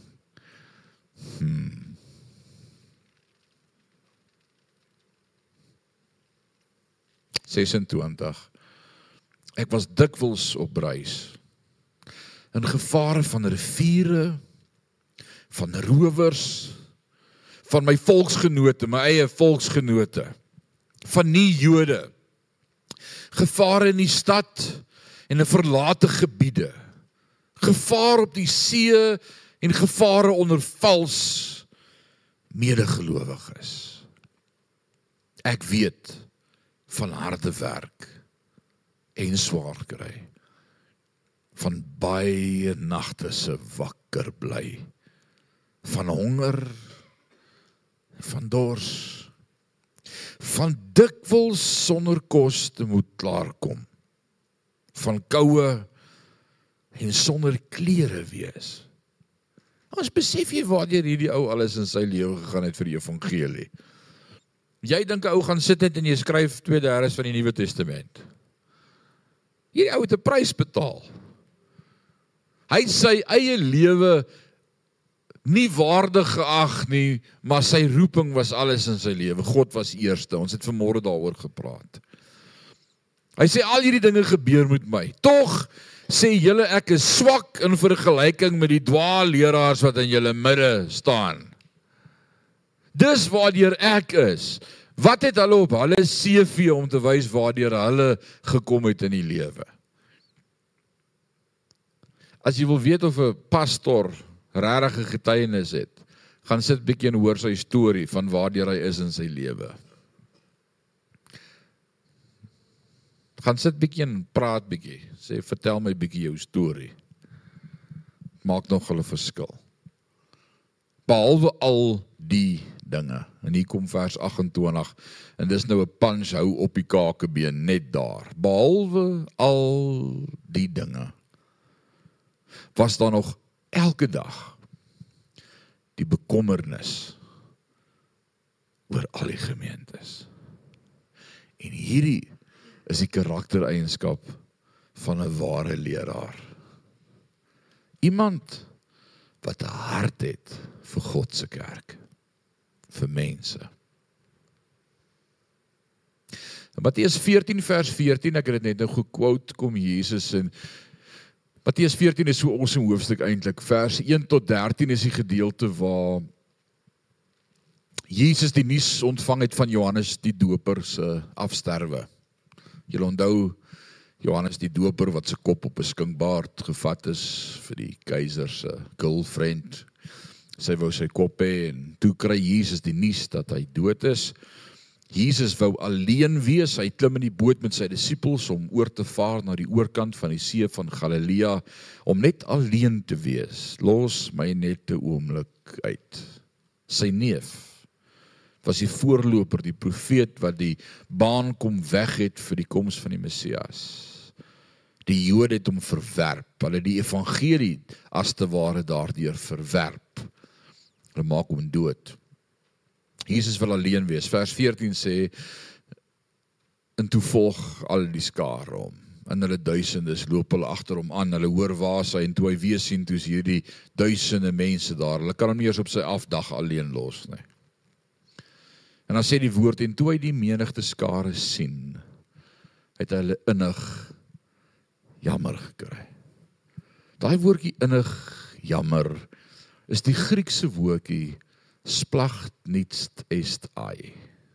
26. Ek was dikwels op reis, in gevare van riviere, van rowers, van my volksgenote, my eie volksgenote, van nie-Jode, gevare in die stad en in verlate gebiede, gevaar op die see en gevare onder vals medegelowiges. Ek weet van harde werk en swaar kry, van baie nagte se wakker bly, van honger, van dors, van dikwels sonder kos te moet klaarkom, van koue en sonder klere wees. Ons besef jy waardeur hierdie ou alles in sy lewe gegaan het vir die evangelie. Jy dink 'n ou gaan sit net en jy skryf 2/3 van die Nuwe Testament. Hierdie ou het 'n prys betaal. Hy het sy eie lewe nie waardig geag nie, maar sy roeping was alles in sy lewe. God was eerste. Ons het vanmôre daaroor gepraat. Hy sê al hierdie dinge gebeur met my. Tog sê julle ek is swak in vergelyking met die dwaalleraars wat in julle midde staan. Dis waardeur ek is. Wat het hulle op hulle CV om te wys waardeur hulle gekom het in die lewe? As jy wil weet of 'n pastor regtig 'n getuienis het, gaan sit bietjie en hoor sy storie van waardeur hy is in sy lewe. Gaan sit bietjie en praat bietjie. Sê, vertel my bietjie jou storie. Maak nog 'n verskil. Behalwe al die dinge. En hier kom vers 28, en dis nou 'n punch, hou op die kakebeen, net daar. Behalwe al die dinge, was daar nog elke dag die bekommernis oor al die gemeentes. En hierdie is die karaktereienskap van 'n ware leraar. Iemand wat 'n hart het vir God se kerk, vir mense. In Matteus 14 vers 14, ek het dit net nou gequote, kom Jesus in Matteus 14 is so awesome hoofstuk eintlik. Vers 1 tot 13 is die gedeelte waar Jesus die nuus ontvang het van Johannes die Doper se afsterwe. Julle onthou Johannes die Doper wat sy kop op 'n skinkbaard gevat is vir die keiser se girlfriend. Sy wou sy kop hê en toe kry Jesus die nuus dat hy dood is. Jesus wou alleen wees, hy klim in die boot met sy disippels om oor te vaar na die oorkant van die see van Galilea, om net alleen te wees. Los my net 'n oomblik uit. Sy neef was die voorloper, die profeet wat die baan kom weg het vir die koms van die Messias. Die Jode het hom verwerp, hulle die evangelie as te ware daardeur verwerp. Hulle maak hom dood. Jesus wil alleen wees. Vers 14 sê, en toe volg al die skare hom. En hulle duisendes loop hulle agter hom aan. Hulle hoor waar hy, en toe hy weer sien, toe is hierdie duisende mense daar. Hulle kan hom nie eens op sy afdag alleen los nie. En dan sê die woord, en toe hy die menigte skare sien, het hy hulle innig jammer gekry. Daai woordjie innig jammer is die Griekse woordjie Splacht nichts est ei.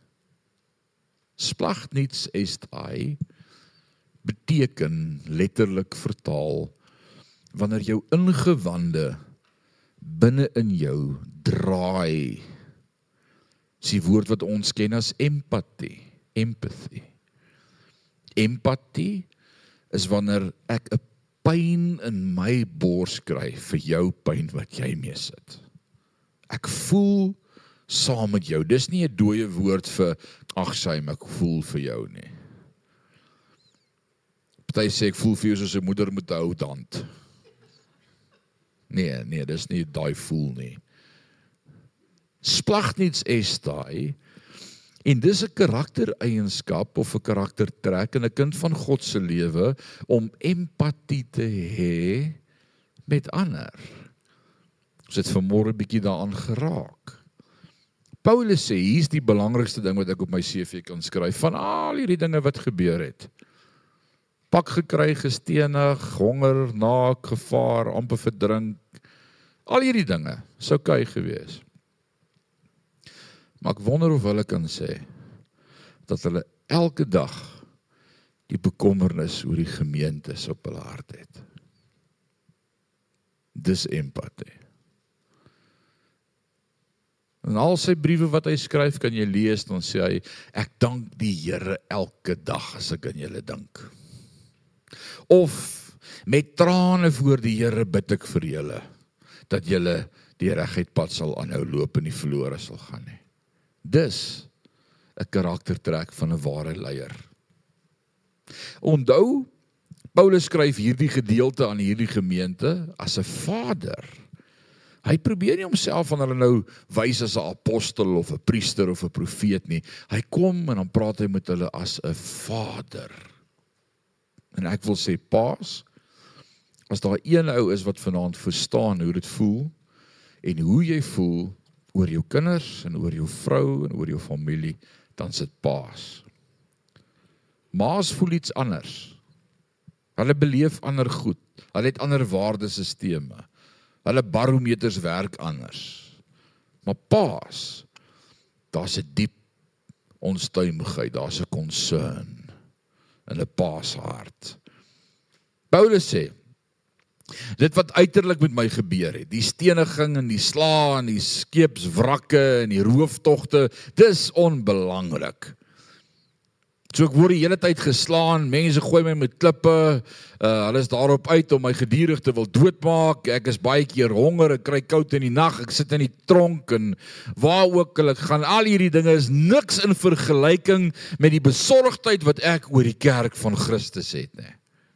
Splacht nichts est ei beteken letterlik vertaal wanneer jou ingewande binne in jou draai. Dis die woord wat ons ken as empathie. Empathy. Empathie is wanneer ek 'n pyn in my bors kry vir jou pyn wat jy mee sit. Ek voel saam met jou. Dis nie 'n dooie woord vir, ag Sym, ek voel vir jou nie. Party sê ek voel vir jou soos 'n moeder met 'n ou hand. Nee, dis nie daai voel nie. Splacht nichts est ei, en dis 'n karaktereienskap of 'n karaktertrek in 'n kind van God se lewe om empatie te hê met ander. Ons het vanmôre 'n bietjie daaraan geraak. Paulus sê, hier's die belangrikste ding wat ek op my CV kan skryf, van al hierdie dinge wat gebeur het. Pak gekry, gestenig, honger, naak, gevaar, amper verdrink, al hierdie dinge, sou oukei gewees. Maar ek wonder of hulle kan sê, dat hulle elke dag die bekommernis oor die gemeentes op hulle hart het. Dis empathie. En al sy briewe wat hy skryf, kan jy lees, dan sê hy, ek dank die Here elke dag as ek aan julle dink. Of, met trane voor die Here bid ek vir julle, dat julle die reguitpad sal aanhou loop en nie verlore sal gaan nie. Dis 'n karaktertrek van 'n ware leier. Onthou, Paulus skryf hierdie gedeelte aan hierdie gemeente as 'n vader. Hy probeer nie homself aan hulle nou wys as 'n apostel of 'n priester of 'n profeet nie. Hy kom en dan praat hy met hulle as 'n vader. En ek wil sê, paas, as daar een ou is wat vanaand verstaan hoe dit voel, en hoe jy voel oor jou kinders, en oor jou vrou, en oor jou familie, dan sit paas. Maas voel iets anders. Hulle beleef ander goed. Hulle het ander waardesisteme. Hulle barometers werk anders. Maar paas, daar's 'n diep onstuimigheid, daar's 'n concern in 'n paashart. Paulus sê, dit wat uiterlik met my gebeur het, die steniging en die sla en die skeepswrakke en die rooftogte, dis onbelangrik. So ek word die hele tyd geslaan, mense gooi my met klippe, hulle is daarop uit om my gedurig te wil doodmaak, ek is baie keer honger, ek kry koud in die nag, ek sit in die tronk en waar ook ek gaan, al hierdie dinge is niks in vergelyking met die besorgdheid wat ek oor die kerk van Christus het, nie.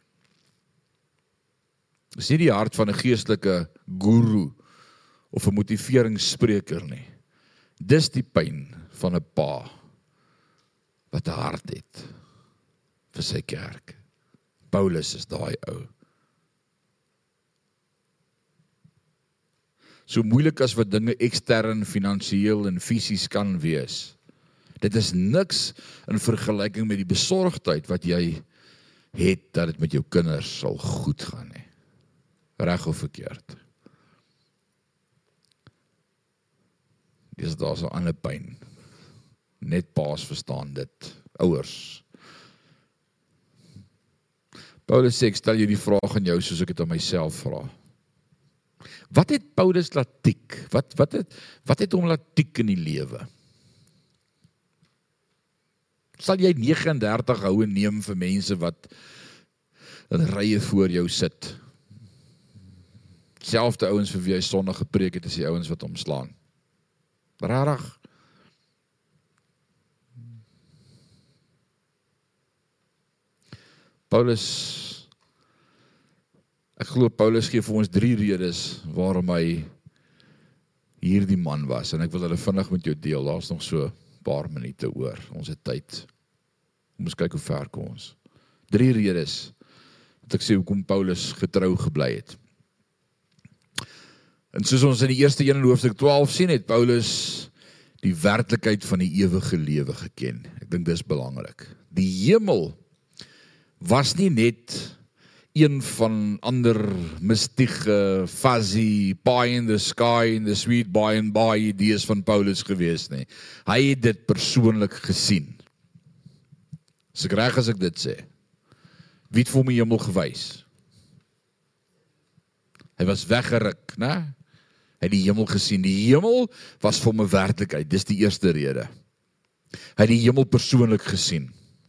Dis nie die hart van 'n geestelike guru of 'n motiveringsspreker nie. Dis die pyn van 'n pa wat 'n hart het vir sy kerk. Paulus is daai ou. So moeilik as wat dinge ekstern, finansiëel en fisies kan wees. Dit is niks in vergelyking met die besorgdheid wat jy het dat dit met jou kinders sal goed gaan nie. Reg of verkeerd. Daar's 'n ander pyn. Net paas verstaan dit, ouers. Paulus sê, ek stel jy die vraag aan jou soos ek dit aan myself vra. Wat het Paulus laat tik? Wat het hom laat tik in die lewe? Sal jy 39 houe neem vir mense wat in rye voor jou sit? Selfde ouens vir wie hy Sondag gepreek het, is die ouens wat hom slaan. Rarig. Paulus, ek glo Paulus gee vir ons 3 redes waarom hy hierdie man was, en ek wil hulle vinnig met jou deel, daar's nog so 'n paar minute oor, ons het tyd. Kom ons kyk hoe ver kom ons. 3 redes, wat ek sê hoekom Paulus getrou gebly het. En soos ons in die eerste een in hoofstuk 12 sien, het Paulus die werklikheid van die ewige lewe geken. Ek dink dis belangrik. Die hemel was nie net een van ander mystieke, fuzzy, pie in the sky, in the sweet by and by idees van Paulus gewees nie. Hy het dit persoonlik gesien. Is ek reg as ek dit sê? Wie het vir hom die hemel gewys? Hy was weggeruk, né? Hy het die hemel gesien. Die hemel was vir hom 'n werklikheid, dis die eerste rede. Hy het die hemel persoonlik gesien.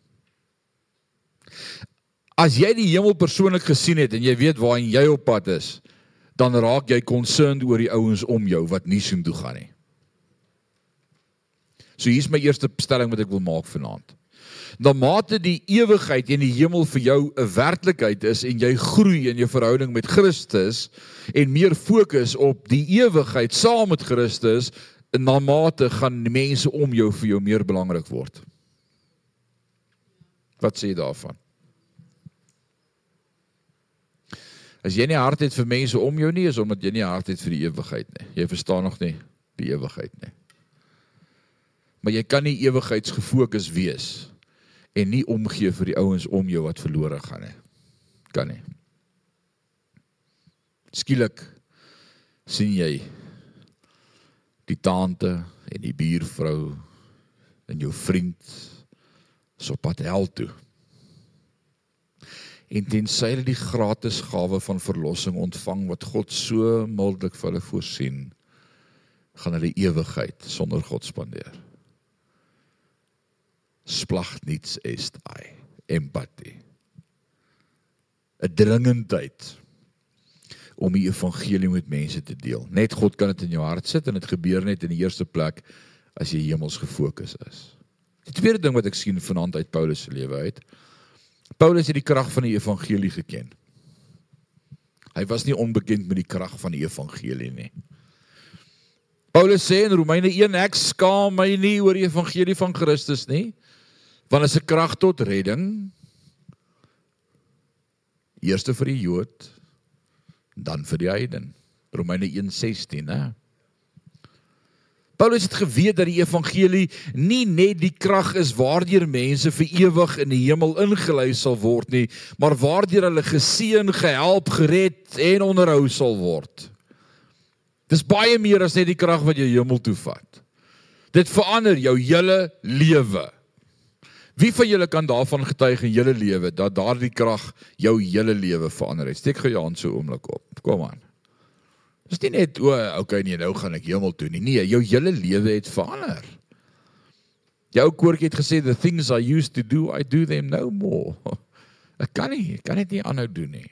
As jy die hemel persoonlik gesien het, en jy weet waarin jy op pad is, dan raak jy concerned oor die ouens om jou, wat nie soontoe gaan nie. So hier is my eerste stelling wat ek wil maak vanaand. Na mate die ewigheid en die hemel vir jou 'n werklikheid is, en jy groei in jou verhouding met Christus, en meer fokus op die ewigheid saam met Christus, na mate gaan die mense om jou vir jou meer belangrik word. Wat sê jy daarvan? As jy nie hart het vir mense om jou nie, is omdat jy nie hart het vir die ewigheid nie. Jy verstaan nog nie die ewigheid nie. Maar jy kan nie ewigheidsgefokus wees en nie omgee vir die ouens om jou wat verlore gaan nie. Kan nie. Skielik sien jy die tante en die buurvrou en jou vriend is op pad hel toe. En tensy hulle die gratis gawe van verlossing ontvang, wat God so mildelik vir hulle voorsien, gaan hulle ewigheid sonder God spandeer. Splagt niets est ei, empathie. 'n dringendheid om die evangelie met mense te deel. Net God kan dit in jou hart sit, en dit gebeur net in die eerste plek as jy hemels gefokus is. Die tweede ding wat ek sien vanaand uit Paulus se lewe uit, Paulus het die krag van die evangelie geken. Hy was nie onbekend met die krag van die evangelie nie. Paulus sê in Romeine 1, ek skaam my nie oor die evangelie van Christus nie, want is 'n krag tot redding, eerste vir die Jood, dan vir die heiden. Romeine 1:16, né? Paulus het geweet dat die evangelie nie net die krag is waardeur mense vir ewig in die hemel ingelei sal word nie, maar waardeur hulle geseën, gehelp, gered en onderhou sal word. Dis baie meer as net die krag wat jou hemel toe vat. Dit verander jou hele lewe. Wie van julle kan daarvan getuig in julle lewe, dat daardie krag jou hele lewe verander het? Steek gou jou hand so oomblik op. Kom aan. Dis nie net, okay, nee, nou gaan ek hemel toe nie. Nee, jou hele lewe het verander. Die ou koortjie het gesê, the things I used to do, I do them no more. Ek kan dit nie aanhou doen nie.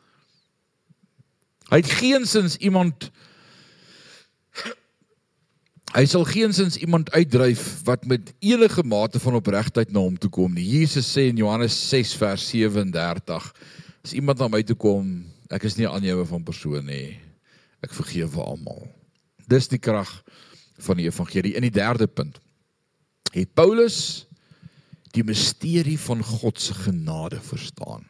Hy sal geensins iemand uitdryf wat met enige mate van opregtheid na hom toe kom nie. Jesus sê in Johannes 6 vers 37, as iemand na my toe kom, ek is nie aannemer van persoon nie, ek vergewe almal. Dis die krag van die evangelie. In die derde punt, het Paulus die misterie van God se genade verstaan.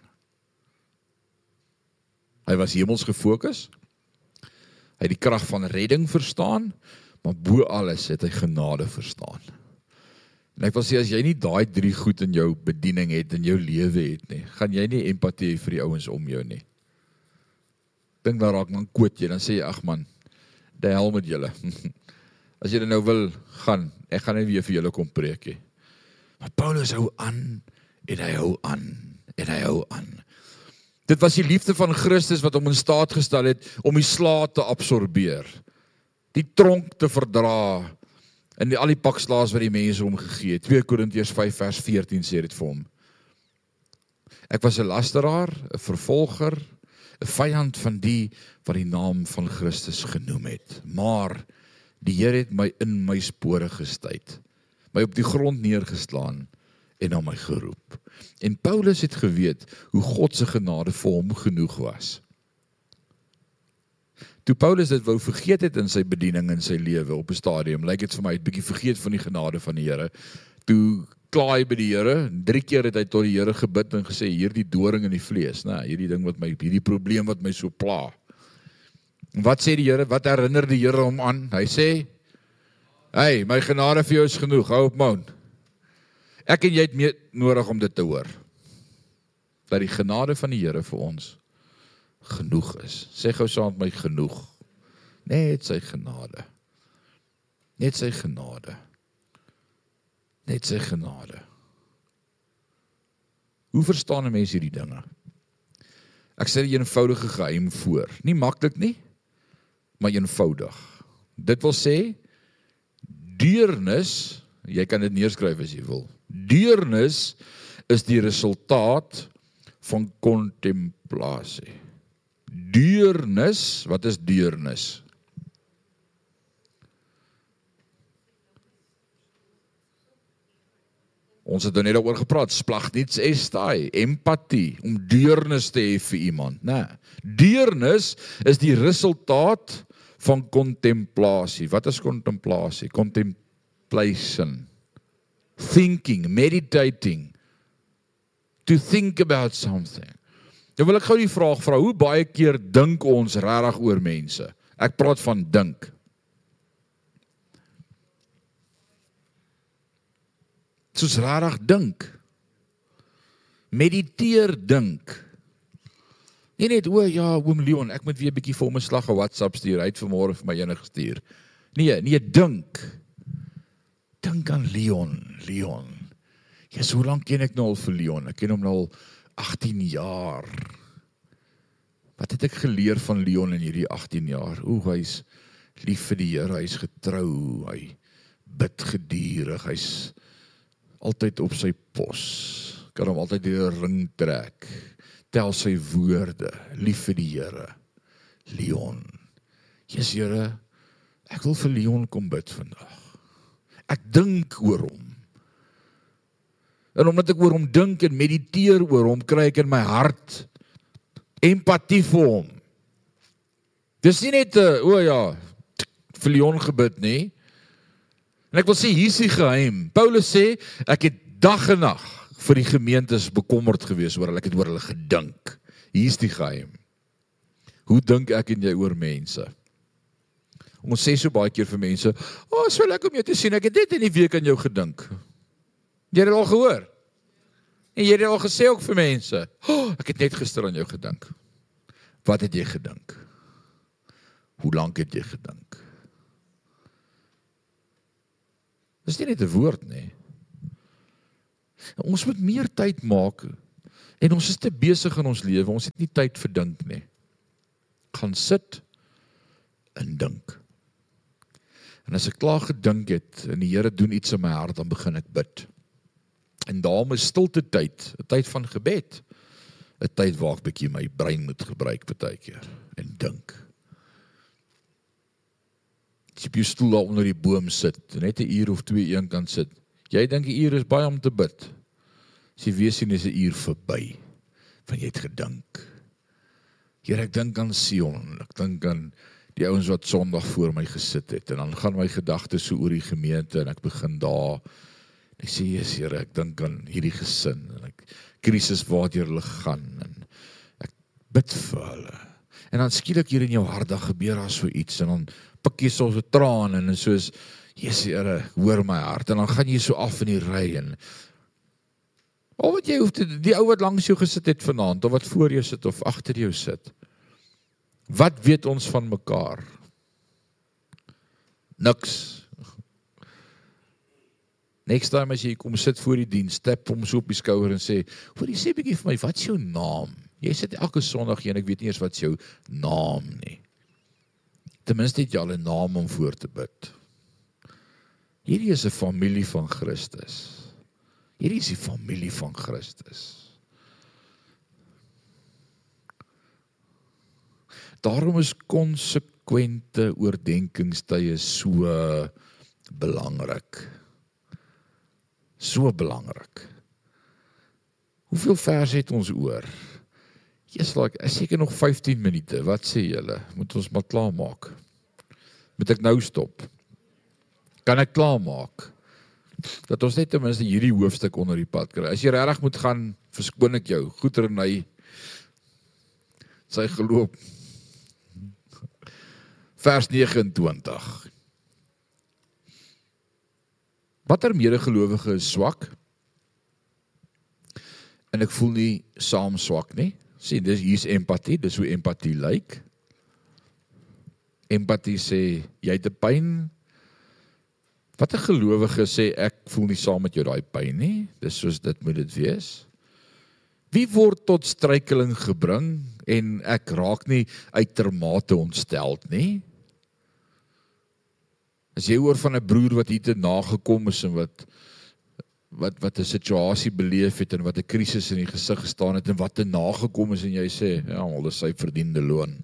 Hy was hemels gefokus, hy het die krag van redding verstaan, maar bo alles het hy genade verstaan. En ek wil sê, as jy nie daai 3 goed in jou bediening het, in jou lewe het nie, gaan jy nie empathie vir die ouens om jou nie. Dink daar raak, dan quote jy, dan sê jy, ag man, die hel met julle. As jy nou wil gaan, ek gaan nie weer vir julle kom preek. Maar Paulus hou aan, en hy hou aan, en hy hou aan. Dit was die liefde van Christus wat hom in staat gestel het om die slae te absorbeer, die tronk te verdra, en al die pakslaas wat die mense hom gegee het. 2 Korintiërs 5 vers 14 sê dit vir hom. Ek was 'n lasteraar, 'n vervolger, 'n vyand van die wat die naam van Christus genoem het. Maar die Here het my in my spore gestuit, my op die grond neergeslaan en na my geroep. En Paulus het geweet hoe God se genade vir hom genoeg was. Toe Paulus dit wou vergeet het in sy bediening in sy lewe op 'n stadium, lyk dit vir my, het bietjie vergeet van die genade van die Here. Toe klaai hy by die Here, 3 keer het hy tot die Here gebid en gesê, hierdie doring in die vlees, hierdie ding hierdie probleem wat my so pla. En wat sê die Here? Wat herinner die Here hom aan? Hy sê, hey, my genade vir jou is genoeg, hou op moun. Ek en jy het meer nodig om dit te hoor. dat die genade van die Here vir ons genoeg is. Sê gou saam met my genoeg. Net sy genade. Net sy genade. Net sy genade. Hoe verstaan 'n mens hierdie dinge? Ek sê die eenvoudige geheim voor. Nie maklik nie, maar eenvoudig. Dit wil sê, deernis, jy kan dit neerskryf as jy wil. Deernis is die resultaat van kontemplasie. Deernis, wat is deernis? Ons het nou net daaroor gepraat, splagniets estai, empatie, om deernis te hê vir iemand. Nee. Deernis is die resultaat van kontemplasie. Wat is kontemplasie? Contemplation. Thinking, meditating. To think about something. Dan wil ek gou die vraag vra, hoe baie keer dink ons regtig oor mense? Ek praat van dink. Soos regtig dink. Mediteer dink. Nie net, ja, oom Leon, ek moet weer 'n bietjie vir hom 'n slag 'n WhatsApp stuur, hy het vanmôre vir my ene gestuur. Nee, dink. Dink aan Leon. Jesus, hoe lank ken ek nou al vir Leon? Ek ken hom nou al 18 jaar. Wat het ek geleer van Leon in hierdie 18 jaar? Hy's lief vir die Here, hy's getrou, hy bid gedurig, hy's altyd op sy pos, kan hom altyd deur 'n ring trek, tel sy woorde, lief vir die Here. Leon, Jesus Here, ek wil vir Leon kom bid vandag. Ek dink oor hom. En omdat ek oor hom dink en mediteer oor hom, kry ek in my hart empatie vir hom. Dis nie net, vir Leon gebid nie. En ek wil sê, hier is die geheim. Paulus sê, ek het dag en nag vir die gemeentes bekommerd gewees oor hulle, ek het oor hulle gedink. Hier is die geheim. Hoe dink ek en jy oor mense? Ons sê so baie keer vir mense, so lekker om jou te sien, ek het dit in die week aan jou gedink. Jy het dit al gehoor? En jy het dit al gesê ook vir mense, ek het net gister aan jou gedink. Wat het jy gedink? Hoe lank het jy gedink? Dis nie net 'n woord nie. Ons moet meer tyd maak, en ons is te besig in ons lewe, ons het nie tyd vir dink nie. Gaan sit en dink. En as ek klaar gedink het, en die Here doen iets in my hart, dan begin ek bid. En daarom is stilte tyd, 'n tyd van gebed, 'n tyd waar ek bietjie my brein moet gebruik partykeer, en dink. As jy op jou stoel daar onder die boom sit, net 'n uur of 2 een kan sit, jy dink 'n uur is baie om te bid. As jy weet sien, is 'n uur verby, van jy het gedink. Here, ek dink aan Sion, ek dink aan die ouens wat Sondag voor my gesit het, en dan gaan my gedagtes so oor die gemeente, en ek begin daar, en ek sê, Jesus Here, ek dink aan hierdie gesin, en ek krisis waartoe hulle gaan, en ek bid vir hulle, en dan skielik hier in jou hart, dan gebeur daar so iets, en dan pik jy so 'n traan, en soos, Jesus Here, hoor my hart, en dan gaan jy so af in die ry, en al wat jy hoef te, die ou wat langs jou gesit het vanaand, of wat voor jou sit, of agter jou sit, wat weet ons van mekaar? Niks. Next time as jy kom sit voor die diens, tap hom so op die skouer en sê, hoorie, sê bietjie vir my, wat is jou naam? Jy sit elke Sondag hier en ek weet nie eens wat is jou naam nie. Ten minste het jy al 'n naam om voor te bid. Hierdie is 'n familie van Christus. Hierdie is die familie van Christus. Daarom is konsekwente oordenkingstye so belangrik. So belangrik. Hoeveel verse het ons oor? Seker nog 15 minute, wat sê julle? Moet ons maar klaarmaak? Moet ek nou stop? Kan ek klaarmaak? Dat ons net ten minste hierdie hoofstuk onder die pad kry. As jy regtig moet gaan, verskoon ek jou. Goed Renay, sy geloop. Vers 29. Watter medegelowige is swak? en ek voel nie saam swak nie. Sien, hier's empatie, dis hoe empatie lyk. Empatie sê, jy het 'n pyn. Wat 'n gelowige sê, ek voel nie saam met jou daai pyn nie. Dis soos dit moet dit wees. Wie word tot struikeling gebring en ek raak nie uitermate ontsteld nie? As jy hoor van 'n broer wat hier te nagekom is en wat 'n situasie beleef het en wat 'n krisis in die gesig gestaan het en wat te nagekom is en jy sê, ja, al is sy verdiende loon.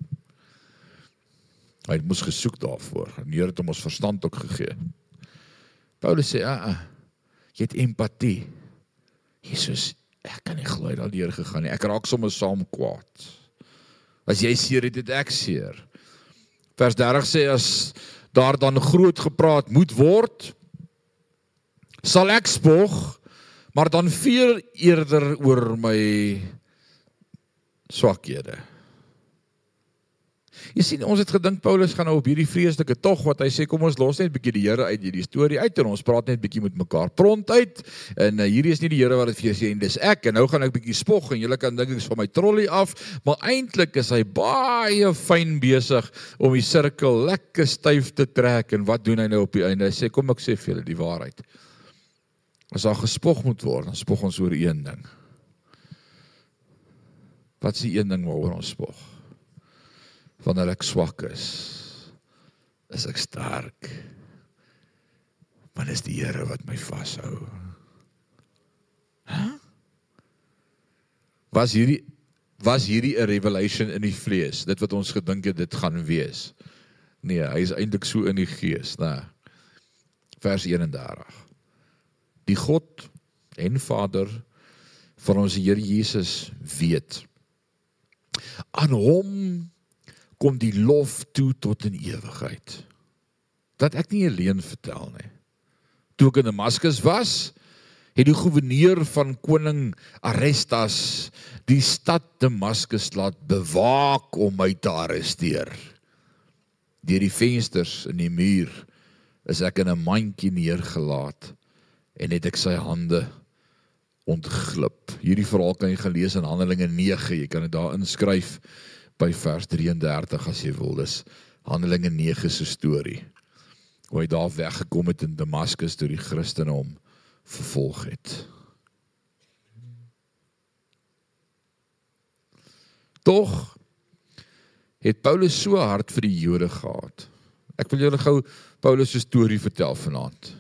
Hy moes gesoek daarvoor en die Here het hom ons verstand ook gegee. Paulus sê, jy het empatie. Jesus, ek kan nie glo hy het al deur gegaan nie. Ek raak sommer saam kwaad. As jy seer het, het ek seer. Vers 30 sê, as daar dan groot gepraat moet word, sal ek spog, maar dan veel eerder oor my swakhede. Jy sien, ons het gedink Paulus gaan nou op hierdie vreeslike tog wat hy sê, kom ons los net 'n bietjie die Here uit hierdie storie uit en ons praat net bietjie met mekaar pront uit en hierdie is nie die Here wat dit vir jou sê en dis ek en nou gaan ek bietjie spog en julle kan dink ek is van my trollie af, maar eintlik is hy baie fyn besig om die sirkel lekker styf te trek en wat doen hy nou op die einde? Hy sê, kom ek sê vir julle die waarheid. As daar gespog moet word, dan spog ons oor een ding. Wat is die een ding waaroor ons spog? Wanneer ek swak is ek sterk. Want is die Here wat my vashou. Was hierdie 'n revelation in die vlees? Dit wat ons gedink het dit gaan wees. Nee, hy is eintlik so in die gees, né? Vers 31. Die God en Vader van ons Here Jesus weet. Aan hom kom die lof toe tot in ewigheid. Dat ek nie alleen vertel nie. Toe ek in Damaskus was, het die gouverneur van koning Arestas die stad Damaskus laat bewaak om my te arresteer. Deur die vensters in die muur is ek in 'n mandjie neergelaat en het ek sy hande ontglip. Hierdie verhaal kan jy gaan lees in Handelinge 9, jy kan dit daar inskryf by vers 33 as jy wil, dis Handelinge 9 se storie, hoe hy daar weggekom het in Damaskus toe die Christene hom vervolg het. Tog het Paulus so hard vir die Jode gehad. Ek wil julle gou Paulus se storie vertel vanaand.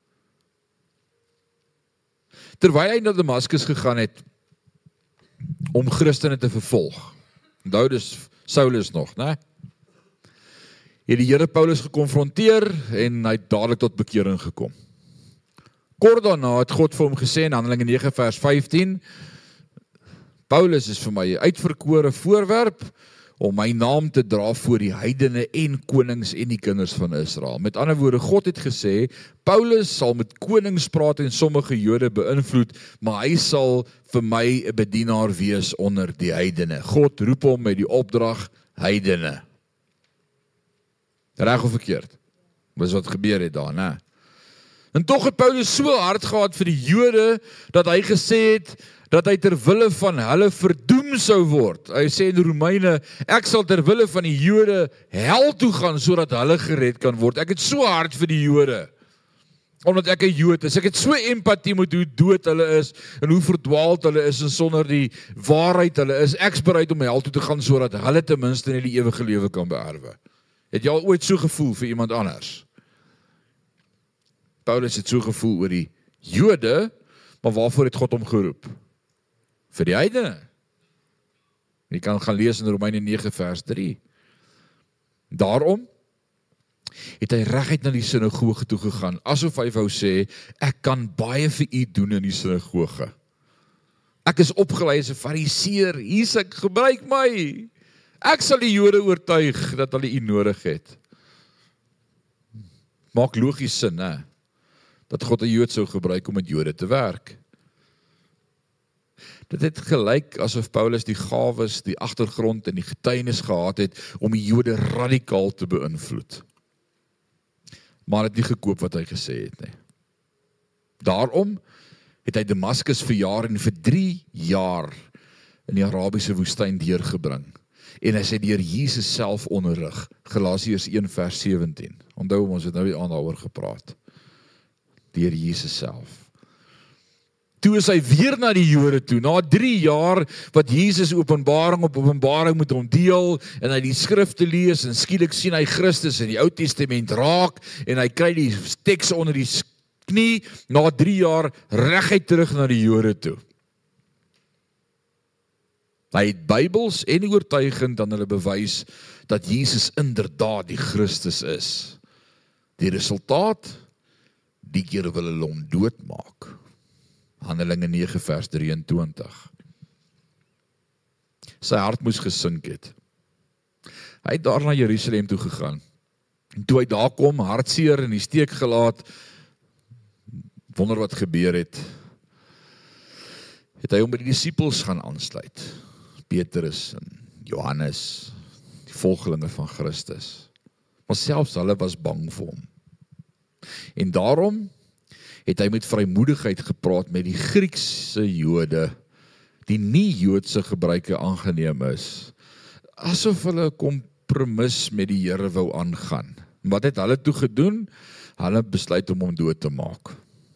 Terwyl hy na Damaskus gegaan het om Christene te vervolg, onthou dis Saulus nog, né? Het die Here Paulus gekonfronteer en hy het dadelik tot bekering gekom. Kort daarna het God vir hom gesê in Handelinge 9 vers 15, Paulus is vir my 'n uitverkore voorwerp om my naam te dra voor die heidene en konings en die kinders van Israel. Met ander woorde, God het gesê, Paulus sal met konings praat en sommige Jode beïnvloed, maar hy sal vir my 'n bedienaar wees onder die heidene. God roep hom met die opdrag heidene. Reg of verkeerd? Dis wat gebeur het daar, né? En tog het Paulus so hard gehad vir die Jode, dat hy gesê het, dat hy terwille van hulle verdoem sou word. Hy sê in Romeine, ek sal terwille van die Jode hel toe gaan, sodat hulle gered kan word. Ek het so hard vir die Jode, omdat ek 'n Jood is. Ek het so empathie met hoe dood hulle is, en hoe verdwaald hulle is, en sonder die waarheid hulle is. Ek's bereid om hel toe te gaan, sodat hulle ten minste in die ewige lewe kan beerwe. Het jy al ooit so gevoel vir iemand anders? Paulus het so gevoel oor die Jode, maar waarvoor het God hom geroep? Vir die heidene. Jy kan gaan lees in Romeine 9 vers 3. Daarom het hy reguit na die sinagoge toe gegaan, asof hy wou sê, ek kan baie vir u doen in die sinagoge. Ek is opgelei as 'n fariseer, hier's ek, gebruik my. Ek sal die Jode oortuig dat hulle u nodig het. Maak logies sin, hè? Dat God 'n Jood sou gebruik om met Jode te werk. Dit het gelyk asof Paulus die gawes, die agtergrond en die getuienis gehad het om die Jode radikaal te beïnvloed. Maar het nie gekoop wat hy gesê het nie. Daarom het hy Damaskus verjaar en vir 3 jaar in die Arabiese woestyn deurgebring. En hy sê deur Jesus self onderrig, Galasiërs 1 vers 17. Onthou ons het nou die aand daaroor gepraat. Deur Jesus self. Toe is hy weer na die Jode toe, na 3 jaar wat Jesus openbaring op openbaring moet ontdeel, en hy die skrifte lees, en skielik sien hy Christus in die Ou Testament raak, en hy kry die teks onder die knie, na 3 jaar reguit terug na die Jode toe. Hy het Bybels en oortuigend aan hulle bewys, dat Jesus inderdaad die Christus is. Die resultaat, die keer wil hulle hom doodmaak. Handelinge 9 vers 23. Sy hart moes gesink het. Hy het daar na Jerusalem toe gegaan. En toe hy daar kom, hartseer in die steek gelaat, wonder wat gebeur het, het hy hom by die disippels gaan aansluit. Petrus en Johannes, die volgelinge van Christus. Maar selfs hulle was bang vir hom. En daarom het hy met vrymoedigheid gepraat met die Griekse Jode, die nie Joodse gebruike aangeneem is, asof hulle 'n kompromis met die Here wou aangaan. Wat het hulle toe gedoen? Hulle besluit om hom dood te maak.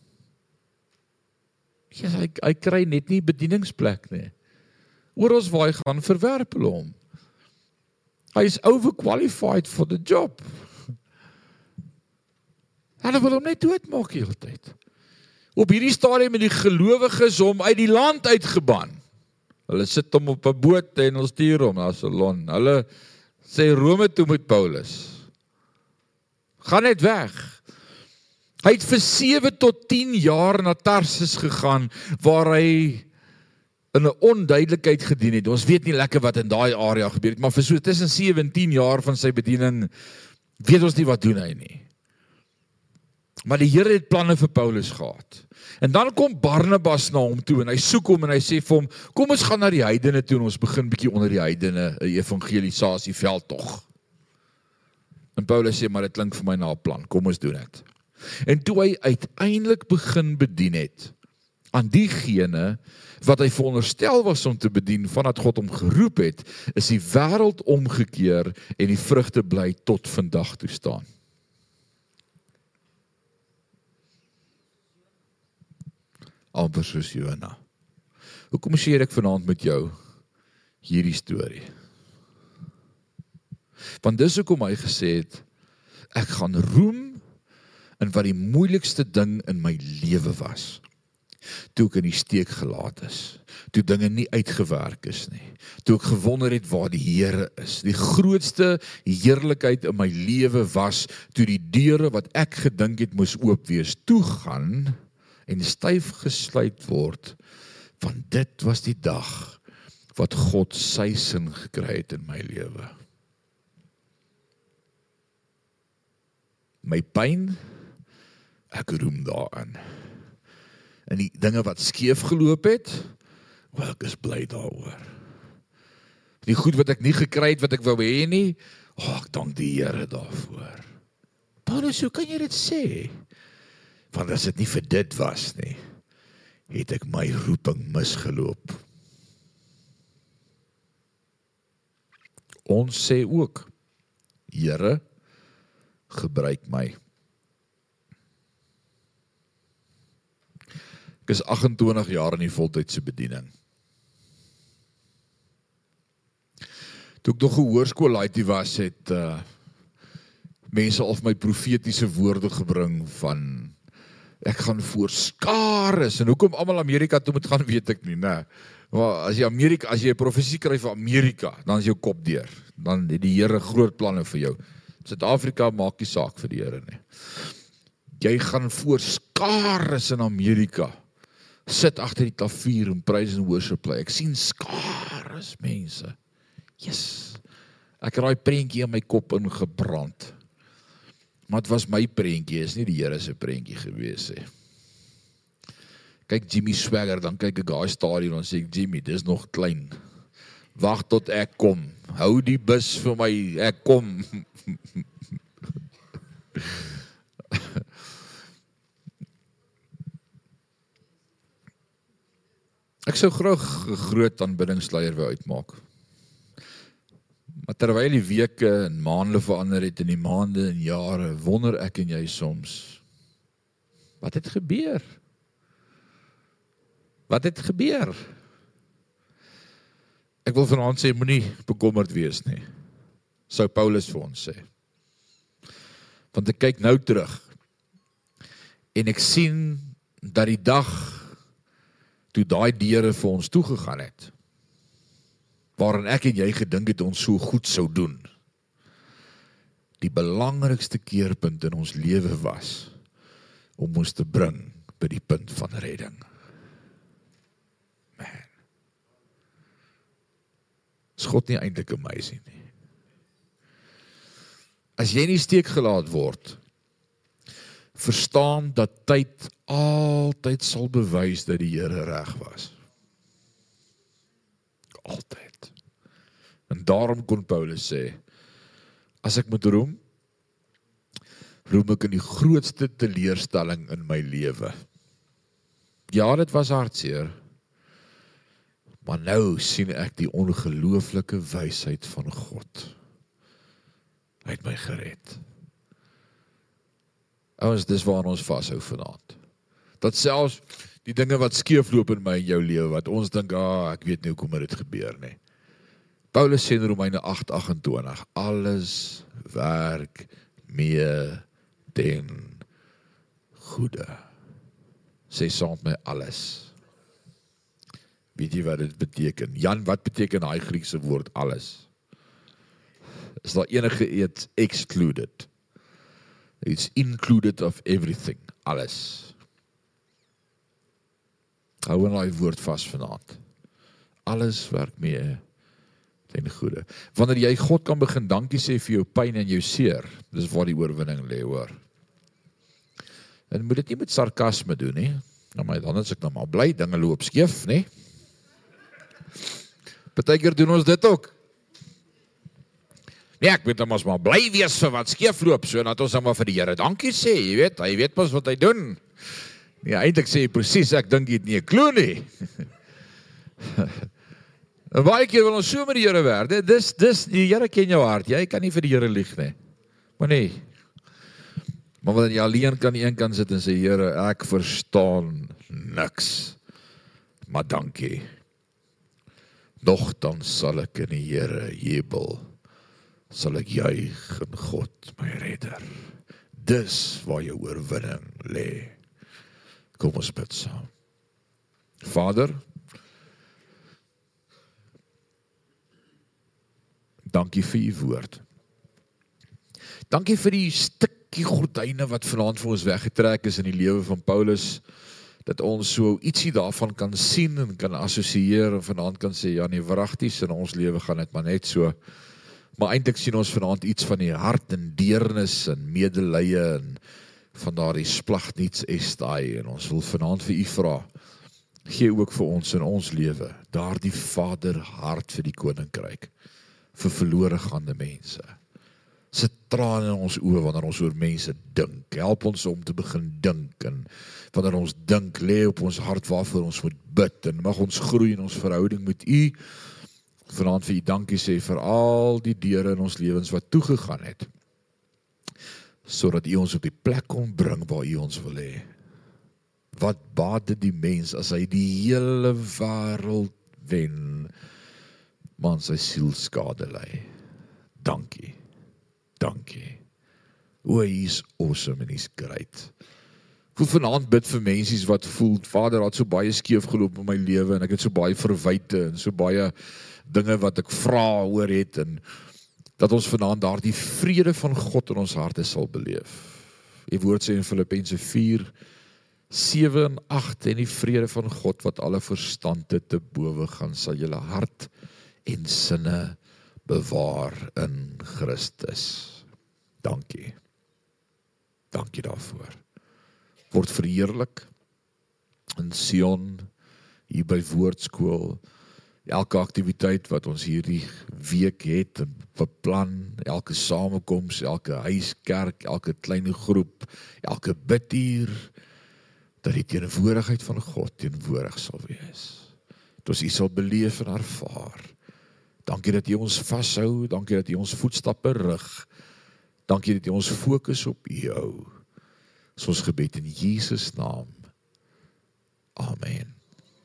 Ja, hy kry net nie bedieningsplek nie. Oral waar hy gaan, verwerp hulle hom. Hy is overqualified for the job. Hulle wil hom net doodmaak die hele tyd. Op hierdie stadium het die gelowiges hom uit die land uitgeban. Hulle sit hom op 'n boot en hulle stuur hom na Salon. Hulle sê Rome toe met Paulus. Gaan net weg. Hy het vir 7 tot 10 jaar na Tarsus gegaan, waar hy in 'n onduidelikheid gedien het. Ons weet nie lekker wat in daai area gebeur het, maar vir so tussen 7 en 10 jaar van sy bediening, weet ons nie wat doen hy nie. Maar die Here het planne vir Paulus gehad. En dan kom Barnabas na hom toe, en hy soek hom, en hy sê vir hom, kom ons gaan na die heidene toe, en ons begin bietjie onder die heidene, 'n evangelisasie veldtog. En Paulus sê, maar dit klink vir my na 'n plan, kom ons doen dit. En toe hy uiteindelik begin bedien het, aan diegene wat hy veronderstel was om te bedien, vandat God hom geroep het, is die wêreld omgekeer, en die vrugte bly tot vandag toe staan. Amper soos Jona. Hoekom share ek vanaand met jou hierdie storie? Want dis hoekom hy gesê het, ek gaan roem in wat die moeilikste ding in my lewe was. Toe ek in die steek gelaat is, toe dinge nie uitgewerk is nie, toe ek gewonder het waar die Here is. Die grootste heerlikheid in my lewe was, toe die deure wat ek gedink het moes oop wees, toegaan en styf gesluit word, want dit was die dag wat God sy sin gekry het in my lewe. My pyn, ek roem daarin. En die dinge wat skeef geloop het, ek is bly daaroor. Die goed wat ek nie gekry het, wat ek wou hê nie, ek dank die Here daarvoor. Paulus, hoe kan jy dit sê? Want as dit nie vir dit was nie, het ek my roeping misgeloop. Ons sê ook, Here, gebruik my. Ek is 28 jaar in die voltydse bediening. Toe ek nog 'n hoërskoolleitie was, het mense al my profetiese woorde gebring van ek gaan voor skares, en hoekom almal Amerika toe moet gaan, weet ek nie, né? Maar as jy 'n profesie kry vir Amerika, dan is jou kop deur. Dan het die Here groot planne vir jou. Suid-Afrika maak nie saak vir die Here nie. Jy gaan voor skares in Amerika sit agter die klavier en praise and worship play. Ek sien skares mense. Yes. Ek het daai prentjie in my kop ingebrand. Maar dit was my prentjie, is nie die Here se prentjie gewees nie. Kyk Jimmy Swagger, dan kyk ek daai stadion en sê ek, Jimmy, dis nog klein. Wag tot ek kom. Hou die bus vir my, ek kom. Ek sou graag 'n groot aanbiddingsleier wou uitmaak. Maar terwyl die weke en maande verander het, en die maande en jare, wonder ek en jy soms, wat het gebeur? Wat het gebeur? Ek wil vanaand sê, moenie bekommerd wees nie, sou Paulus vir ons sê. Want ek kyk nou terug, en ek sien dat die dag, toe daai deure vir ons toegegaan het, waarin ek en jy gedink het ons so goed sou doen, die belangrikste keerpunt in ons lewe was, om ons te bring by die punt van redding. Man. Is God nie eintlik amazing nie? As jy nie steek gelaat word, verstaan dat tyd altyd sal bewys dat die Here reg was. Altyd. En daarom kon Paulus sê, as ek moet roem ek in die grootste teleurstelling in my lewe. Ja, dit was hartseer, maar nou sien ek die ongelooflike wysheid van God. Hy het my gered. Ouens, dis waar ons vashou vanaand. Dat selfs die dinge wat skeefloop in my en jou lewe, wat ons dink, ek weet nie hoekom dit gebeur nie. Paulus sê in Romeine 8:28, alles werk mee ten goeie. Sê saam met my alles. Weet jy wat dit beteken? Jan, wat beteken daai Griekse woord alles? Is daar enige iets excluded? It's included of everything, alles. Hou in daai woord vas vanaand. Alles werk mee ten goeie. Wanneer jy God kan begin dankie sê vir jou pyn en jou seer, dis waar die oorwinning lê, hoor. En moet dit nie met sarkasme doen, nie. Nou, maar dan is ek nou maar bly, dinge loop skeef, nie. Partykeer doen ons dit ook. Nee, ek moet ons maar bly wees vir wat skeef loop, so dat ons dan maar vir die Here dankie sê, jy weet, hy weet pas wat hy doen. Nee, eintlik sê hy presies, ek dink jy het nie 'n klou nie. En baie keer wil ons so met die Here werk, die Here ken jou hart, jy kan nie vir die Here lieg nie, maar nee. Maar wanneer jy alleen kan een kant sit en sê, Here, ek verstaan niks, maar dankie. Nogtans sal ek in die Here jubel, sal ek juig in God, my redder. Dis waar jou oorwinning lê. Kom ons bid saam. Vader, dankie vir u woord. Dankie vir die stukkie gordyne wat vanaand vir ons weggetrek is in die lewe van Paulus, dat ons so ietsie daarvan kan sien en kan assosieer en vanaand kan sê, ja nee, wragties, in ons lewe gaan dit maar net so. Maar eintlik sien ons vanaand iets van die hart en deernis en medelee en van daardie splagniets estai, en ons wil vanaand vir u vra, gee ook vir ons in ons lewe, daardie vader hart vir die koninkryk, vir verlore gaande mense. Sit trane in ons oë wanneer ons oor mense dink, help ons om te begin dink, en wanneer ons dink, lê op ons hart waarvoor ons moet bid, en mag ons groei in ons verhouding met u, vanaand vir u dankie sê vir al die deure in ons lewens wat toegegaan het, sodat u ons op die plek kon bring waar u ons wil hê. Wat baat dit die mens as hy die hele wêreld wen, maar sy siel skade ly? Dankie, dankie. O, hy is awesome en hy is great. Ek wil vanaand bid vir mensies wat voel, Vader, het so baie skeef geloop in my lewe, en ek het so baie verwyte, en so baie dinge wat ek vra oor het, en dat ons vanaand daar die vrede van God in ons harte sal beleef. Die woord sê in Filippense 4:7 en 8, en die vrede van God wat alle verstande te bowe gaan, sal julle hart en sinne bewaar in Christus. Dankie. Dankie daarvoor. Word verheerlik in Sion, hier by Woordskool, elke aktiwiteit wat ons hierdie week het en beplan, elke samekoms, elke huiskerk, elke klein groep, elke biduur, dat die teenwoordigheid van God teenwoordig sal wees. dat ons U sal beleef en ervaar. Dankie dat U ons vashou, dankie dat U ons voetstappe rig, dankie dat U ons fokus op U hou. Dis ons gebed in Jesus naam. Amen.